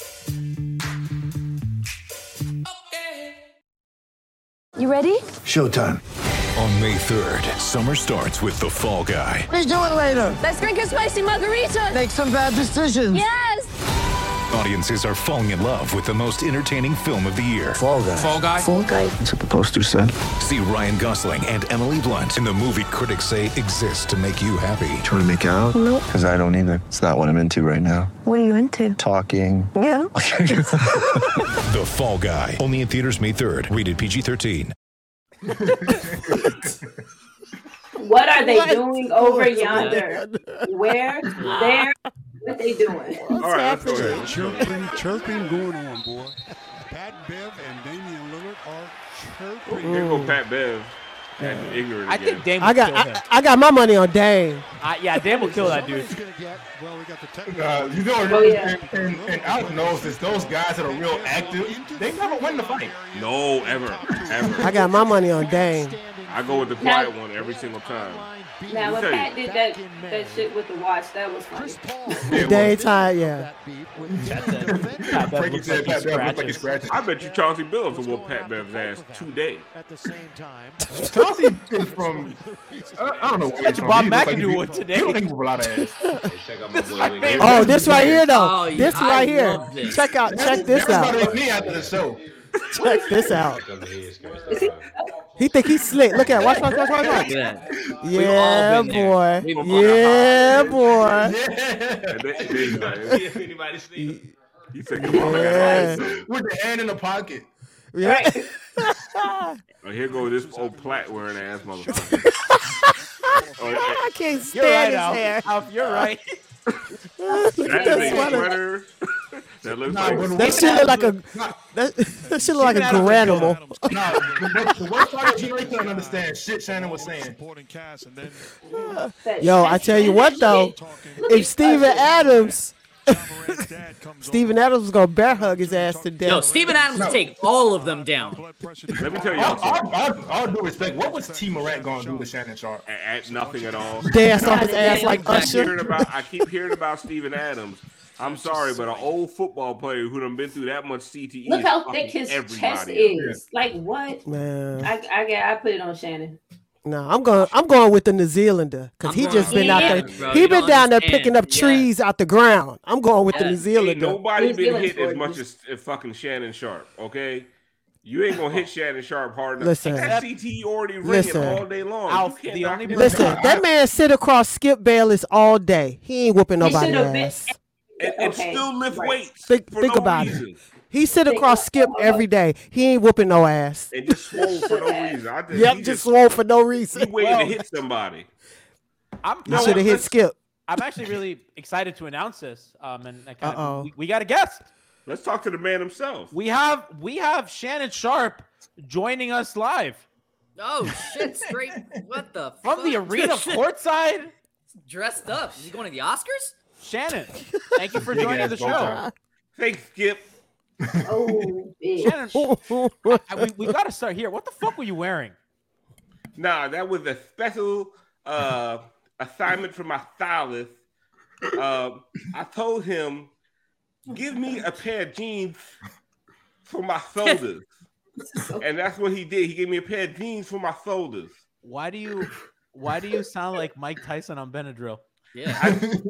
[SPEAKER 12] You ready?
[SPEAKER 13] Showtime. On May third, summer starts with The Fall Guy.
[SPEAKER 12] Let's do it later. Let's drink a spicy margarita. Make some bad decisions. Yes.
[SPEAKER 13] Audiences are falling in love with the most entertaining film of the year.
[SPEAKER 12] Fall Guy.
[SPEAKER 13] Fall Guy?
[SPEAKER 12] Fall Guy.
[SPEAKER 13] That's what the poster said. See Ryan Gosling and Emily Blunt in the movie critics say exists to make you happy.
[SPEAKER 14] Trying to make it out?
[SPEAKER 12] Nope.
[SPEAKER 14] Because I don't either. It's not what I'm into right now.
[SPEAKER 12] What are you into?
[SPEAKER 14] Talking.
[SPEAKER 12] Yeah.
[SPEAKER 13] The Fall Guy. Only in theaters May third. Rated P G thirteen.
[SPEAKER 5] What are they
[SPEAKER 6] What?
[SPEAKER 5] doing over yonder? Where? There? What they doing?
[SPEAKER 3] All right, let's go ahead.
[SPEAKER 15] Chirping, chirping going on, boy. Pat Bev and Damian Lillard are chirping.
[SPEAKER 3] Here go Pat Bev. Acting ignorant
[SPEAKER 4] I
[SPEAKER 3] again.
[SPEAKER 4] think Dame will
[SPEAKER 6] I got
[SPEAKER 4] kill him.
[SPEAKER 6] I, I got my money on Dame.
[SPEAKER 4] I, yeah, Dame will kill that dude.
[SPEAKER 15] Somebody's gonna get, well, we got the technical.
[SPEAKER 8] Uh, you know,
[SPEAKER 5] Oh, yeah.
[SPEAKER 8] and, and, and Alex knows this. Those guys that are real active, they never win the fight.
[SPEAKER 3] No, ever, ever.
[SPEAKER 6] I got my money on Dame.
[SPEAKER 3] I go with the quiet one every single time.
[SPEAKER 5] Now, when
[SPEAKER 3] Let me
[SPEAKER 5] Pat did that, that shit with the watch, that was funny.
[SPEAKER 6] Daytime, yeah.
[SPEAKER 4] Pat Bev
[SPEAKER 8] Frankie
[SPEAKER 4] looks
[SPEAKER 8] said
[SPEAKER 4] like he
[SPEAKER 8] Pat Bev looks like
[SPEAKER 4] scratches.
[SPEAKER 8] he's scratching.
[SPEAKER 3] I bet you Chauncey Billups will whoop Pat Bev's ass today.
[SPEAKER 15] At the same time,
[SPEAKER 8] Chauncey is from, I, I don't know where he's from.
[SPEAKER 4] Bob
[SPEAKER 8] He looks like
[SPEAKER 4] McAdoo
[SPEAKER 8] he-
[SPEAKER 4] would today.
[SPEAKER 8] He don't think he's a lot of ass.
[SPEAKER 3] Check out my boy Wing.
[SPEAKER 6] Oh, this right here though.
[SPEAKER 7] Oh, yeah,
[SPEAKER 6] This
[SPEAKER 7] I
[SPEAKER 6] right here.
[SPEAKER 7] love this.
[SPEAKER 6] Check out. Check this
[SPEAKER 8] Everybody
[SPEAKER 6] out.
[SPEAKER 8] with me after the show.
[SPEAKER 6] Check this out. He think he's slick. Look at. Watch. Watch. Watch. Watch.
[SPEAKER 7] Look
[SPEAKER 6] watch.
[SPEAKER 7] at that.
[SPEAKER 6] Yeah,
[SPEAKER 7] been there.
[SPEAKER 6] boy.
[SPEAKER 7] We've all
[SPEAKER 6] Yeah, boy.
[SPEAKER 3] And they- they like,
[SPEAKER 16] Anybody see?
[SPEAKER 3] he said, "Come on, I got
[SPEAKER 6] Yeah.
[SPEAKER 3] eyes."
[SPEAKER 8] With the hand in the pocket.
[SPEAKER 6] Yeah.
[SPEAKER 3] Oh, here go this old plat wearing ass motherfucker. Oh,
[SPEAKER 6] I can't
[SPEAKER 4] You're right,
[SPEAKER 6] stand his
[SPEAKER 4] Alf.
[SPEAKER 6] hair.
[SPEAKER 4] Alf, you're right.
[SPEAKER 6] Look
[SPEAKER 3] that
[SPEAKER 6] at
[SPEAKER 3] is
[SPEAKER 6] that
[SPEAKER 3] a
[SPEAKER 6] sweater.
[SPEAKER 3] sweater. That looks
[SPEAKER 8] Nah,
[SPEAKER 3] like
[SPEAKER 8] when
[SPEAKER 6] That shit look like a. That, that shit look like a granimal.
[SPEAKER 8] No, the, the worst part is you really couldn't understand shit Shannon was saying.
[SPEAKER 15] supporting cast, and then
[SPEAKER 5] That
[SPEAKER 6] Yo,
[SPEAKER 5] shit-
[SPEAKER 6] I tell you what though, if Steven Adams Steven Adams was gonna bear hug his ass to death.
[SPEAKER 7] No, Steven Adams will take all of them down.
[SPEAKER 8] Let me tell you, all, all, all, all due respect, what was T. Morant going to do to Shannon Sharp?
[SPEAKER 3] At nothing at all.
[SPEAKER 6] Dance off his ass like
[SPEAKER 3] I keep
[SPEAKER 6] Usher.
[SPEAKER 3] hearing about, I keep hearing about Steven Adams. I'm sorry, but an old football player who done been through that much C T E.
[SPEAKER 5] Look
[SPEAKER 3] is
[SPEAKER 5] how
[SPEAKER 3] fucking
[SPEAKER 5] thick his
[SPEAKER 3] everybody
[SPEAKER 5] chest
[SPEAKER 3] up.
[SPEAKER 5] is. Like what?
[SPEAKER 6] Man.
[SPEAKER 5] I I get I put it on Shannon.
[SPEAKER 6] No, I'm going. I'm going with the New Zealander because he
[SPEAKER 7] I'm
[SPEAKER 6] just
[SPEAKER 7] going
[SPEAKER 6] been out
[SPEAKER 7] with
[SPEAKER 6] there.
[SPEAKER 7] Shannon, bro.
[SPEAKER 6] He
[SPEAKER 7] You
[SPEAKER 6] been
[SPEAKER 7] don't
[SPEAKER 6] down there
[SPEAKER 7] understand.
[SPEAKER 6] picking up
[SPEAKER 7] Yeah.
[SPEAKER 6] trees out the ground. I'm going with the New
[SPEAKER 3] Ain't
[SPEAKER 6] Zealander.
[SPEAKER 3] nobody
[SPEAKER 5] New
[SPEAKER 3] been
[SPEAKER 5] Zealand's
[SPEAKER 3] hit as
[SPEAKER 5] gorgeous.
[SPEAKER 3] much as, as fucking Shannon Sharp, okay? You ain't gonna hit Shannon Sharp hard enough.
[SPEAKER 6] Listen.
[SPEAKER 3] That C T E already ringing
[SPEAKER 6] Listen.
[SPEAKER 3] all day long.
[SPEAKER 4] Alf,
[SPEAKER 3] You can't
[SPEAKER 4] the
[SPEAKER 3] knock
[SPEAKER 4] only
[SPEAKER 3] him
[SPEAKER 6] Listen,
[SPEAKER 3] down.
[SPEAKER 6] that man sit across Skip Bayless all day. He ain't whooping
[SPEAKER 5] He
[SPEAKER 6] nobody
[SPEAKER 5] should've been-
[SPEAKER 6] ass.
[SPEAKER 3] and, and
[SPEAKER 5] Okay,
[SPEAKER 3] still lift
[SPEAKER 5] right.
[SPEAKER 3] weights
[SPEAKER 6] Think,
[SPEAKER 3] for
[SPEAKER 6] think
[SPEAKER 3] no
[SPEAKER 6] about
[SPEAKER 3] reason.
[SPEAKER 6] it. He sit across Skip every day. He ain't whooping no ass.
[SPEAKER 3] And just swole for no reason. I just,
[SPEAKER 6] Yep,
[SPEAKER 3] he
[SPEAKER 6] just
[SPEAKER 3] just
[SPEAKER 6] swole for no
[SPEAKER 3] he
[SPEAKER 6] reason.
[SPEAKER 3] waited
[SPEAKER 4] Well,
[SPEAKER 3] to hit somebody.
[SPEAKER 4] I'm,
[SPEAKER 6] You
[SPEAKER 4] I'm-
[SPEAKER 6] should have hit
[SPEAKER 3] let's-
[SPEAKER 6] Skip.
[SPEAKER 4] I'm actually really excited to announce this. Um, and I kind
[SPEAKER 6] Uh-oh.
[SPEAKER 4] of, we, we got a guest.
[SPEAKER 3] Let's talk to the man himself.
[SPEAKER 4] We have we have Shannon Sharp joining us live
[SPEAKER 7] Oh shit! Straight. What the?
[SPEAKER 4] from the
[SPEAKER 7] fuck?
[SPEAKER 4] arena courtside.
[SPEAKER 7] Dressed up. Is he going to the Oscars?
[SPEAKER 4] Shannon, thank you for
[SPEAKER 8] Big
[SPEAKER 4] joining
[SPEAKER 8] ass
[SPEAKER 4] the
[SPEAKER 8] bow
[SPEAKER 4] show.
[SPEAKER 8] tie.
[SPEAKER 3] Thanks, Skip.
[SPEAKER 5] Oh, bitch.
[SPEAKER 4] Shannon, I, we we got to start here. What the fuck were you wearing?
[SPEAKER 3] Nah, that was a special uh, assignment from my stylist. Um, I told him, give me a pair of jeans for my shoulders. And that's what he did. He gave me a pair of jeans for my shoulders.
[SPEAKER 4] Why do you why do you sound like Mike Tyson on Benadryl?
[SPEAKER 7] Yeah.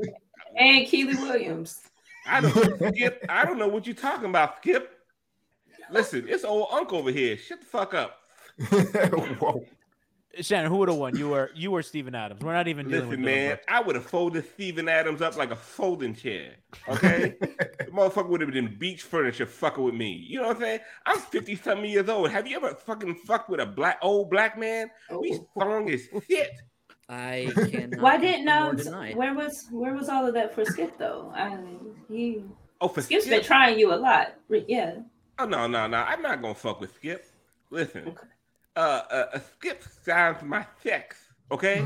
[SPEAKER 5] And Keely Williams.
[SPEAKER 3] I don't, Skip, I don't know what you're talking about, Skip. Listen, it's old Uncle over here. Shut the fuck up.
[SPEAKER 8] Whoa.
[SPEAKER 4] Shannon, who would have won? You were you were Steven Adams. We're not even dealing
[SPEAKER 3] Listen,
[SPEAKER 4] with Dylan
[SPEAKER 3] man,
[SPEAKER 4] Brooks.
[SPEAKER 3] I would have folded Steven Adams up like a folding chair. Okay? The motherfucker would have been beach furniture fucking with me. You know what I'm saying? I'm fifty something years old. Have you ever fucking fucked with a black old black man? We strong as shit.
[SPEAKER 7] I cannot.
[SPEAKER 5] Why didn't
[SPEAKER 7] confirm or
[SPEAKER 5] um
[SPEAKER 7] deny.
[SPEAKER 5] where was where was all of that for Skip though? I mean, he
[SPEAKER 3] Oh, for
[SPEAKER 5] Skip's
[SPEAKER 3] Skip?
[SPEAKER 5] been trying you a lot. Re- Yeah.
[SPEAKER 3] Oh no, no, no! I'm not gonna fuck with Skip. Listen, uh, uh, uh, Skip signs my checks, okay?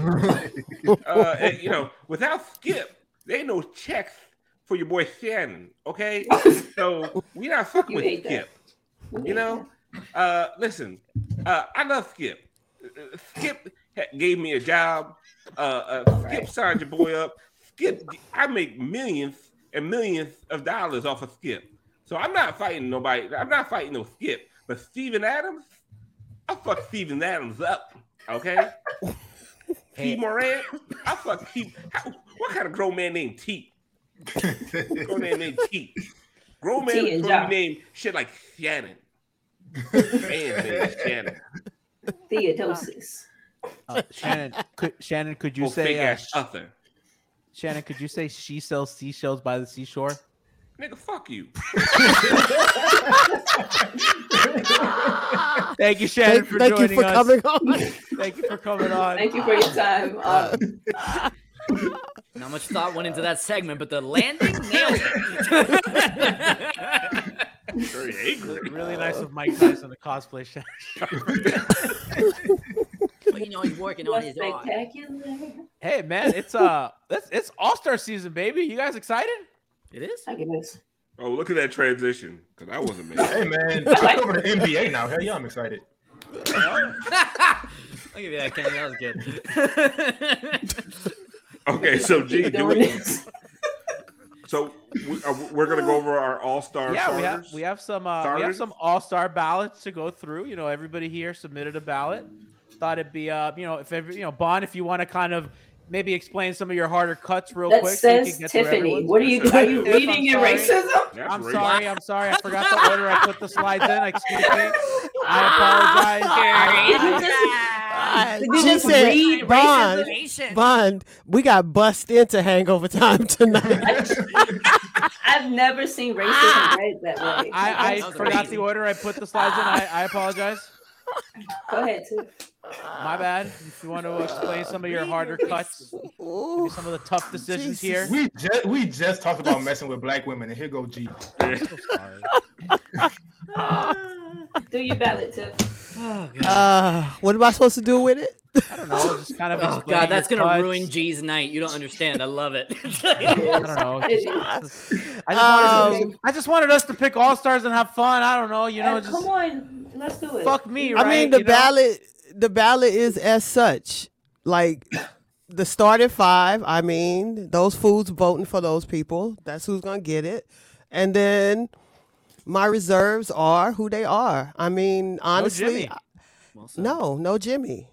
[SPEAKER 3] uh, and, you know, without Skip, there ain't no checks for your boy Shannon, okay? So we not fucking
[SPEAKER 5] You
[SPEAKER 3] with
[SPEAKER 5] hate that.
[SPEAKER 3] Skip. You know, uh, listen, uh, I love Skip. Uh, Skip ha- gave me a job. Uh, uh, Skip signed your boy up. Skip, I make millions and millions of dollars off of Skip. So I'm not fighting nobody. I'm not fighting no Skip. But Steven Adams, I fuck Steven Adams up. Okay? T. Morant, I fuck T. How, what kind of grown man named T? Grown man named T. Grown man
[SPEAKER 5] T and
[SPEAKER 3] supposed to
[SPEAKER 5] John.
[SPEAKER 3] be named shit like Shannon. Man named Shannon.
[SPEAKER 5] Theodosis.
[SPEAKER 4] Uh, Shannon, could, Shannon, could you
[SPEAKER 3] Or
[SPEAKER 4] say
[SPEAKER 3] fake
[SPEAKER 4] uh,
[SPEAKER 3] ass Uther.
[SPEAKER 4] Shannon? Could you say she sells seashells by the seashore?
[SPEAKER 3] Nigga, fuck you.
[SPEAKER 4] Thank you, Shannon,
[SPEAKER 6] Thank,
[SPEAKER 4] for
[SPEAKER 6] thank you
[SPEAKER 4] joining
[SPEAKER 6] for
[SPEAKER 4] us.
[SPEAKER 6] coming on.
[SPEAKER 4] Thank you for coming on.
[SPEAKER 5] Thank you for your time. Uh,
[SPEAKER 7] Not much thought went into that segment, but the landing nailed it.
[SPEAKER 3] Very angry.
[SPEAKER 4] Really nice of Mike Tyson to cosplay Shannon Sharp.
[SPEAKER 7] Well, you know he's working on
[SPEAKER 5] was
[SPEAKER 7] his art.
[SPEAKER 5] spectacular.
[SPEAKER 4] Hey man, it's uh, it's, it's All Star season, baby. You guys excited?
[SPEAKER 7] It is.
[SPEAKER 5] I guess.
[SPEAKER 3] Oh, look at that transition. Because I wasn't mad.
[SPEAKER 8] Hey, man. Talk over the N B A now. Hell yeah, I'm excited.
[SPEAKER 7] I'll give you that, Kenny. That was good.
[SPEAKER 3] Okay, so G,
[SPEAKER 5] Keep
[SPEAKER 3] do
[SPEAKER 5] doing
[SPEAKER 3] we,
[SPEAKER 5] this.
[SPEAKER 3] so we, uh, we're gonna go over our All Star.
[SPEAKER 4] Yeah,
[SPEAKER 3] starters.
[SPEAKER 4] we have we have some uh, we have
[SPEAKER 3] Starters?
[SPEAKER 4] some All Star ballots to go through. You know, everybody here submitted a ballot. Thought it'd be uh, you know, if every you know, Bond, if you want to kind of maybe explain some of your harder cuts real
[SPEAKER 5] That
[SPEAKER 4] quick. so you
[SPEAKER 5] says
[SPEAKER 4] can get through
[SPEAKER 5] Tiffany.
[SPEAKER 4] everyone's.
[SPEAKER 5] What are you
[SPEAKER 3] That's
[SPEAKER 5] Are
[SPEAKER 3] a-
[SPEAKER 5] you
[SPEAKER 4] Tiff,
[SPEAKER 5] reading
[SPEAKER 4] I'm
[SPEAKER 5] your
[SPEAKER 4] sorry.
[SPEAKER 5] racism?
[SPEAKER 3] That's
[SPEAKER 4] I'm
[SPEAKER 3] racist.
[SPEAKER 4] sorry. I'm sorry. I forgot the order I put the slides in. Excuse me. I apologize.
[SPEAKER 6] Uh,
[SPEAKER 5] Did you
[SPEAKER 6] she
[SPEAKER 5] just
[SPEAKER 6] said,
[SPEAKER 5] read
[SPEAKER 6] Bond,
[SPEAKER 5] racism?
[SPEAKER 6] Bond, we got bust into Hangover Time tonight.
[SPEAKER 5] I've never seen racism read that way.
[SPEAKER 4] I, I
[SPEAKER 7] That was
[SPEAKER 4] forgot
[SPEAKER 7] amazing.
[SPEAKER 4] the order I put the slides in. I, I apologize.
[SPEAKER 5] Go ahead, Tiff.
[SPEAKER 4] My bad. If you want to explain some of your harder cuts, maybe some of the tough decisions here.
[SPEAKER 8] We just we just talked about messing with black women, and here go G.
[SPEAKER 5] Do your ballot, Tiff.
[SPEAKER 6] Uh, what am I supposed to do with it?
[SPEAKER 4] I don't know. Just kind of.
[SPEAKER 7] Oh
[SPEAKER 4] explaining
[SPEAKER 7] God, that's
[SPEAKER 4] his
[SPEAKER 7] gonna
[SPEAKER 4] cuts.
[SPEAKER 7] ruin G's night. You don't understand. I love it.
[SPEAKER 4] I don't know. I just,
[SPEAKER 6] Um,
[SPEAKER 4] wanted, I just wanted us to pick all stars and have fun. I don't know. You know,
[SPEAKER 5] Uh,
[SPEAKER 4] just
[SPEAKER 5] come on, let's do it.
[SPEAKER 4] fuck me.
[SPEAKER 6] I
[SPEAKER 4] Right?
[SPEAKER 6] mean, the
[SPEAKER 4] you know?
[SPEAKER 6] ballot, the ballot is as such. Like the starting five. I mean, those fools voting for those people. That's who's gonna get it. And then my reserves are who they are. I mean, honestly,
[SPEAKER 4] Jimmy.
[SPEAKER 6] no, no Jimmy.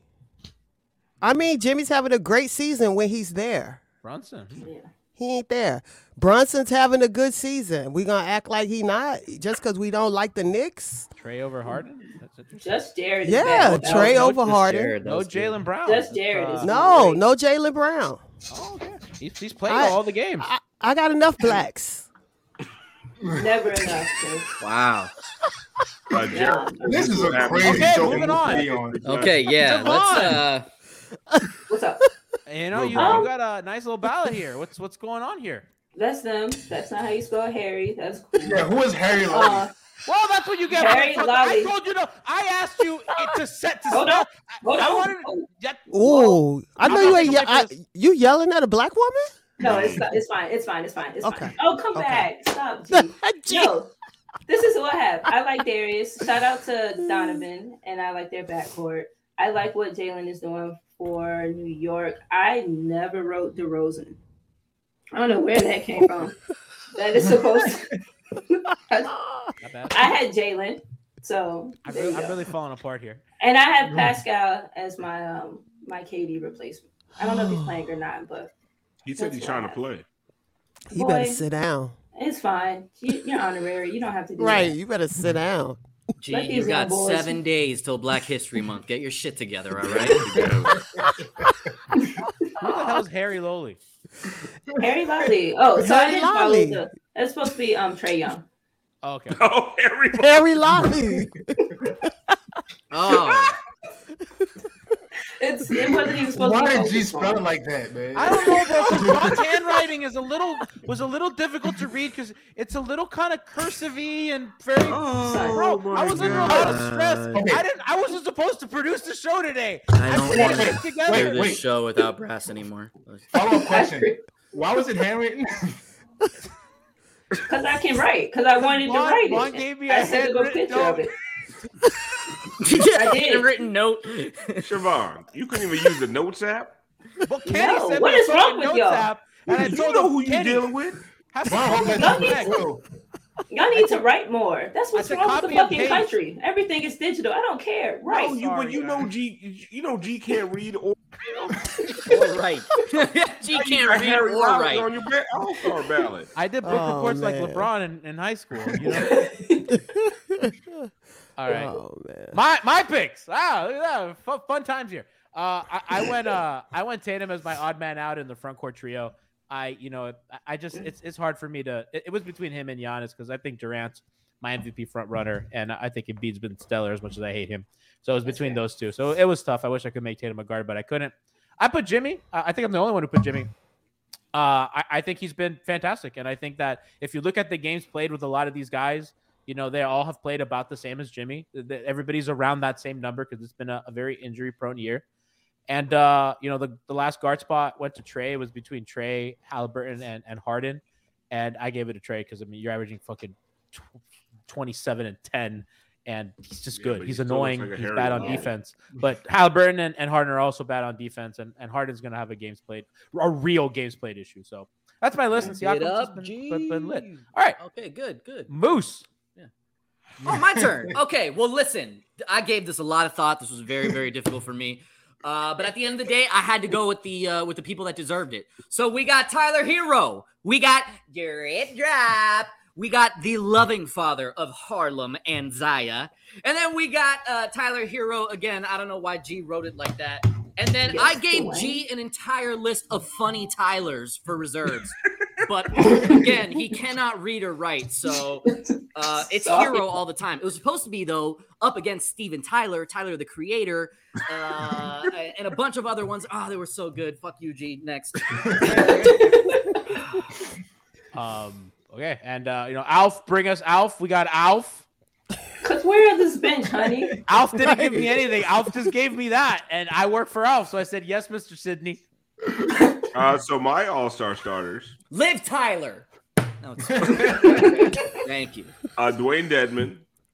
[SPEAKER 6] I mean, Jimmy's having a great season when he's there.
[SPEAKER 4] Brunson.
[SPEAKER 6] He ain't there. Brunson's having a good season. We gonna act like he not just because we don't like the Knicks?
[SPEAKER 4] Trey over Harden. That's interesting.
[SPEAKER 5] Just Jared. is
[SPEAKER 6] Yeah,
[SPEAKER 5] bad.
[SPEAKER 6] Trey
[SPEAKER 5] No,
[SPEAKER 6] over
[SPEAKER 5] just
[SPEAKER 6] Harden.
[SPEAKER 5] Jared, that
[SPEAKER 4] No
[SPEAKER 5] was good.
[SPEAKER 4] Jalen Brown.
[SPEAKER 5] Just Jared is
[SPEAKER 6] No, no Jalen Brown.
[SPEAKER 4] Oh, okay. He's, he's playing
[SPEAKER 6] I-
[SPEAKER 4] all the games.
[SPEAKER 6] I, I got enough blacks.
[SPEAKER 5] Never enough. Chris.
[SPEAKER 7] Wow.
[SPEAKER 3] Uh, Jared,
[SPEAKER 8] This is a
[SPEAKER 3] Okay,
[SPEAKER 8] crazy show
[SPEAKER 4] moving
[SPEAKER 8] to
[SPEAKER 4] on.
[SPEAKER 8] be on.
[SPEAKER 7] Okay, yeah. Let's uh
[SPEAKER 5] What's up?
[SPEAKER 4] You know, you,
[SPEAKER 5] Um,
[SPEAKER 4] you got a nice little ballot here. What's what's going on here?
[SPEAKER 5] That's them. That's not how you spell Harry. That's cool.
[SPEAKER 8] Yeah, who is Harry
[SPEAKER 5] Uh,
[SPEAKER 8] Lolly?
[SPEAKER 4] Well, that's what you get.
[SPEAKER 5] Harry
[SPEAKER 4] motherfucker.
[SPEAKER 5] Lolly.
[SPEAKER 4] I told you no. I asked you it to set to
[SPEAKER 5] Hold
[SPEAKER 4] spell.
[SPEAKER 5] on. Hold
[SPEAKER 4] I
[SPEAKER 5] on.
[SPEAKER 4] wanted. Yeah,
[SPEAKER 6] Ooh, I know
[SPEAKER 4] I'm
[SPEAKER 6] you
[SPEAKER 4] not
[SPEAKER 6] ain't.
[SPEAKER 4] gonna
[SPEAKER 6] Ye- I,
[SPEAKER 4] make this-
[SPEAKER 6] you yelling at a black woman?
[SPEAKER 5] No, it's not, it's fine. It's fine. It's fine. It's
[SPEAKER 6] Okay.
[SPEAKER 5] fine. Oh, come
[SPEAKER 6] Okay.
[SPEAKER 5] back. Stop. G. Yo, this is what I have. I like Darius. Shout out to Donovan, and I like their backcourt. I like what Jalen is doing for New York. I never wrote DeRozan. I don't know where that came from. That is supposed to. I,
[SPEAKER 4] Not bad.
[SPEAKER 5] I had Jalen, so
[SPEAKER 4] I'm
[SPEAKER 5] there
[SPEAKER 4] really,
[SPEAKER 5] you
[SPEAKER 4] I'm
[SPEAKER 5] go.
[SPEAKER 4] really falling apart here.
[SPEAKER 5] And I have Pascal as my um my K D replacement. I don't know if he's playing or not, but
[SPEAKER 3] he said
[SPEAKER 5] That's
[SPEAKER 3] he's
[SPEAKER 5] what
[SPEAKER 3] trying
[SPEAKER 5] I
[SPEAKER 3] to
[SPEAKER 5] have.
[SPEAKER 3] play.
[SPEAKER 6] You better
[SPEAKER 5] Boy.
[SPEAKER 6] sit down.
[SPEAKER 5] it's fine. You, you're honorary. You don't have to do
[SPEAKER 6] Right,
[SPEAKER 5] that.
[SPEAKER 6] you better sit down.
[SPEAKER 7] Gee,
[SPEAKER 5] Let
[SPEAKER 7] you
[SPEAKER 5] these
[SPEAKER 7] got
[SPEAKER 5] young boys-
[SPEAKER 7] seven days till Black History Month. Get your shit together, all right?
[SPEAKER 4] Who the hell's Harry Lowly?
[SPEAKER 5] Harry Lolly. Oh, so I
[SPEAKER 6] Harry
[SPEAKER 5] didn't follow
[SPEAKER 6] Lolly.
[SPEAKER 5] the. It's supposed to be um Trey Young.
[SPEAKER 4] Oh, okay.
[SPEAKER 3] Oh, Harry.
[SPEAKER 6] Harry Lolly.
[SPEAKER 7] Oh,
[SPEAKER 5] It's it wasn't even supposed
[SPEAKER 8] Why
[SPEAKER 5] to be.
[SPEAKER 8] did G
[SPEAKER 5] focused
[SPEAKER 8] spell it
[SPEAKER 5] on.
[SPEAKER 8] like that, man?
[SPEAKER 4] I don't know, bro. 'cause Ron's handwriting is a little was a little difficult to read because it's a little kind of cursive-y and very.
[SPEAKER 3] Oh,
[SPEAKER 4] bro,
[SPEAKER 3] my
[SPEAKER 4] I was under a
[SPEAKER 3] God.
[SPEAKER 4] lot of stress.
[SPEAKER 8] Okay.
[SPEAKER 4] I didn't. I wasn't supposed to produce the show today.
[SPEAKER 7] I don't
[SPEAKER 4] put
[SPEAKER 7] want
[SPEAKER 4] this
[SPEAKER 7] to
[SPEAKER 4] together.
[SPEAKER 8] Wait,
[SPEAKER 7] do this
[SPEAKER 8] wait.
[SPEAKER 7] show without Brass anymore.
[SPEAKER 8] Follow up question. Why was it handwritten?
[SPEAKER 5] Because I can write. Because I wanted to
[SPEAKER 4] Ron-
[SPEAKER 5] write
[SPEAKER 4] Ron
[SPEAKER 5] it.
[SPEAKER 4] gave me
[SPEAKER 5] I
[SPEAKER 4] a
[SPEAKER 5] sent a
[SPEAKER 4] handwritten
[SPEAKER 5] picture of
[SPEAKER 4] note.
[SPEAKER 5] it.
[SPEAKER 7] I
[SPEAKER 5] did.
[SPEAKER 7] A written note.
[SPEAKER 3] Siobhan, you couldn't even use the notes app.
[SPEAKER 4] Well, Kenny
[SPEAKER 5] No,
[SPEAKER 4] sent
[SPEAKER 5] what
[SPEAKER 4] me a
[SPEAKER 5] is wrong
[SPEAKER 4] fucking
[SPEAKER 5] with
[SPEAKER 4] notes
[SPEAKER 5] y'all?
[SPEAKER 4] app, and I
[SPEAKER 3] You
[SPEAKER 4] told
[SPEAKER 3] know
[SPEAKER 4] him,
[SPEAKER 3] who you
[SPEAKER 4] Kenny,
[SPEAKER 3] dealing with.
[SPEAKER 4] have some
[SPEAKER 8] Wow, hope
[SPEAKER 4] fucking
[SPEAKER 8] that's
[SPEAKER 5] Y'all
[SPEAKER 8] not
[SPEAKER 5] need
[SPEAKER 8] true.
[SPEAKER 5] Y'all need to write more. That's what's
[SPEAKER 4] said
[SPEAKER 5] wrong with the
[SPEAKER 4] copy and
[SPEAKER 5] fucking
[SPEAKER 4] paste.
[SPEAKER 5] country. Everything is digital. I don't care. Right.
[SPEAKER 3] No, you, but
[SPEAKER 4] Sorry,
[SPEAKER 3] you know
[SPEAKER 4] guys.
[SPEAKER 3] G, you know G can't read or
[SPEAKER 7] Or right. G
[SPEAKER 3] You
[SPEAKER 7] can't
[SPEAKER 3] got
[SPEAKER 7] read
[SPEAKER 3] Harry
[SPEAKER 7] or
[SPEAKER 3] Lolly
[SPEAKER 7] wait.
[SPEAKER 3] on your ba- All-Star ballot.
[SPEAKER 4] I did book
[SPEAKER 6] Oh,
[SPEAKER 4] reports like
[SPEAKER 6] man.
[SPEAKER 4] LeBron in, in high school. You know. All right.
[SPEAKER 6] Oh man.
[SPEAKER 4] My my picks. Ah, look at that. Fun, fun times here. Uh, I, I went uh I went Tatum as my odd man out in the front court trio. I you know I- I just it's it's hard for me to. It, it was between him and Giannis because I think Durant's my M V P front runner, and I think Embiid's been stellar as much as I hate him. So it was between those two. So it was tough. I wish I could make Tatum a guard, but I couldn't. I put Jimmy. Uh, I think I'm the only one who put Jimmy. Uh, I, I think he's been fantastic, and I think that if you look at the games played with a lot of these guys, you know, they all have played about the same as Jimmy. The- Everybody's around that same number because it's been a, a very injury-prone year. And, uh, you know, the, the last guard spot went to Trey. It was between Trey, Halliburton, and, and Harden. And I gave it to Trey because, I mean, you're averaging fucking tw- twenty-seven and ten, and he's just
[SPEAKER 3] Yeah,
[SPEAKER 4] good.
[SPEAKER 3] but
[SPEAKER 4] He's
[SPEAKER 3] he still looks
[SPEAKER 4] annoying.
[SPEAKER 3] like a
[SPEAKER 4] He's
[SPEAKER 3] Harry
[SPEAKER 4] bad on
[SPEAKER 3] Lolly.
[SPEAKER 4] defense. But Halliburton and, and Harden are also bad on defense, and, and Harden's going to have a games played, a real games played issue. So that's my list. And
[SPEAKER 7] Get
[SPEAKER 4] Siakam's
[SPEAKER 7] up,
[SPEAKER 4] just
[SPEAKER 7] G.
[SPEAKER 4] been, been, been lit. All right,
[SPEAKER 7] Okay, good, good.
[SPEAKER 4] Moose.
[SPEAKER 7] Oh, my turn. Okay, well, listen, I gave this a lot of thought. This was very, very difficult for me. Uh, but at the end of the day, I had to go with the uh, with the people that deserved it. So we got Tyler Hero. We got Garrett Drop. We got the loving father of Harlem and Zaya. And then we got uh, Tyler Hero again. I don't know why G wrote it like that. And then
[SPEAKER 5] Yes,
[SPEAKER 7] I gave
[SPEAKER 5] Dwayne.
[SPEAKER 7] G an entire list of funny Tylers for reserves. But again, he cannot read or write, so uh, it's
[SPEAKER 5] Sorry.
[SPEAKER 7] Hero all the time. It was supposed to be, though, up against Steven Tyler, Tyler the Creator, uh, and a bunch of other ones. Oh, they were so good. Fuck you, G. Next.
[SPEAKER 4] Um. Okay, and uh, you know, Alf, bring us Alf. We got Alf.
[SPEAKER 5] Cause What's weird on this bench, honey?
[SPEAKER 4] Alf didn't give me anything. Alf just gave me that, and I work for Alf, so I said yes, Mister Sidney.
[SPEAKER 3] Uh, so my all-star starters.
[SPEAKER 7] Liv Tyler. No, it's Thank you.
[SPEAKER 3] Uh, Dwayne Dedman,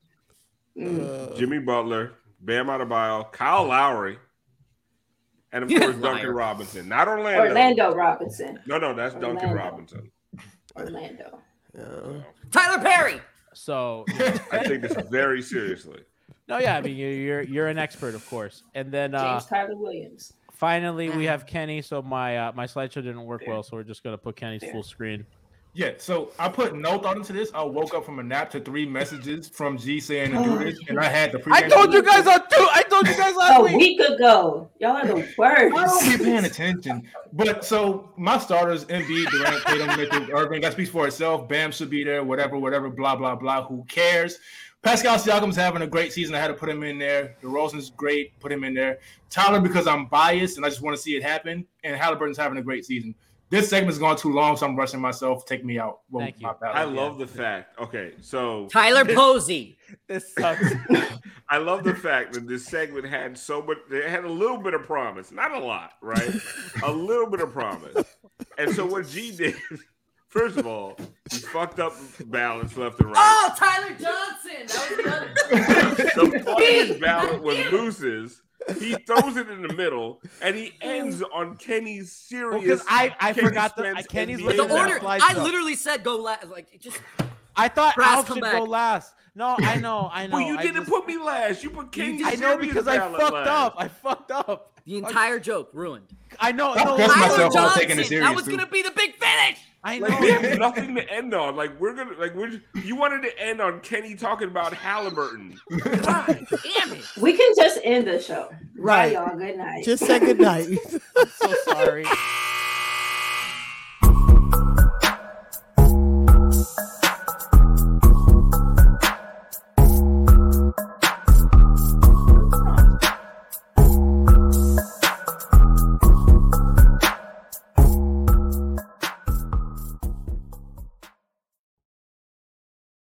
[SPEAKER 5] Mm.
[SPEAKER 3] Jimmy Butler, Bam Adebayo, Kyle Lowry, and of course Duncan Robinson. Not Orlando.
[SPEAKER 5] Orlando Robinson.
[SPEAKER 3] No, no, that's Duncan
[SPEAKER 5] Orlando.
[SPEAKER 3] Robinson.
[SPEAKER 5] Orlando.
[SPEAKER 7] Tyler Perry.
[SPEAKER 4] So
[SPEAKER 3] I take this very seriously.
[SPEAKER 4] no, yeah, I mean you're you're, you're an expert, of course. And then uh,
[SPEAKER 5] James Tyler Williams.
[SPEAKER 4] finally we have Kenny. So my uh, my slideshow didn't work well, so we're just gonna put Kenny's full screen.
[SPEAKER 8] Yeah, so I put no thought into this. I woke up from a nap to three messages from G saying to do this, and I had the.
[SPEAKER 4] I told you guys on two. I told you guys last
[SPEAKER 5] A
[SPEAKER 4] week.
[SPEAKER 5] week ago. Y'all are the worst.
[SPEAKER 8] I don't be paying attention. But so my starters: Embiid, Durant, Tatum, Mitchell, Irving. That speaks for itself. Bam should be there. Whatever, whatever. Blah blah blah. Who cares? Pascal Siakam's having a great season. I had to put him in there. DeRozan's great. Put him in there. Tyler because I'm biased and I just want to see it happen. And Halliburton's having a great season. This segment's gone too long, so I'm rushing myself. Take me out. Well,
[SPEAKER 4] Thank you.
[SPEAKER 3] I love the fact. Okay, so
[SPEAKER 7] Tyler Posey.
[SPEAKER 4] This sucks.
[SPEAKER 3] I love the fact that this segment had so much. It had a little bit of promise, not a lot, right? A little bit of promise. And so what G did, first of all, he fucked up balance left and right.
[SPEAKER 7] Oh, Tyler Johnson. That was the other.
[SPEAKER 3] The funniest ballot was Moose's. He throws it in the middle, and he ends on Kenny's serious.
[SPEAKER 4] Because I, I
[SPEAKER 3] Kenny
[SPEAKER 4] forgot the
[SPEAKER 3] Spence
[SPEAKER 4] Kenny's
[SPEAKER 3] N B A
[SPEAKER 4] was
[SPEAKER 7] The
[SPEAKER 4] the
[SPEAKER 7] order.
[SPEAKER 4] slideshow.
[SPEAKER 7] I literally said go last. Like it just.
[SPEAKER 4] I thought
[SPEAKER 7] Brass,
[SPEAKER 4] Alf
[SPEAKER 7] come
[SPEAKER 4] should
[SPEAKER 7] back.
[SPEAKER 4] go last. No, I know, I know.
[SPEAKER 3] Well, you
[SPEAKER 4] I
[SPEAKER 3] didn't
[SPEAKER 4] just-
[SPEAKER 3] put me last. You put Kenny.
[SPEAKER 4] I know because I
[SPEAKER 3] ballot
[SPEAKER 4] fucked
[SPEAKER 3] last.
[SPEAKER 4] up. I fucked up.
[SPEAKER 7] The entire joke ruined.
[SPEAKER 4] I know.
[SPEAKER 8] I'm
[SPEAKER 4] No,
[SPEAKER 8] pissed
[SPEAKER 4] I-
[SPEAKER 8] myself
[SPEAKER 7] Tyler
[SPEAKER 8] off taking it
[SPEAKER 7] Johnson.
[SPEAKER 8] serious,
[SPEAKER 7] That was
[SPEAKER 8] too.
[SPEAKER 7] gonna be the big finish.
[SPEAKER 4] I know.
[SPEAKER 3] Like we have nothing to end on. Like we're gonna like we're you wanted to end on Kenny talking about Halliburton.
[SPEAKER 7] God damn it.
[SPEAKER 5] We can just end the show.
[SPEAKER 6] Right.
[SPEAKER 5] Bye, y'all. Good night.
[SPEAKER 6] Just say good night.
[SPEAKER 4] I'm so sorry.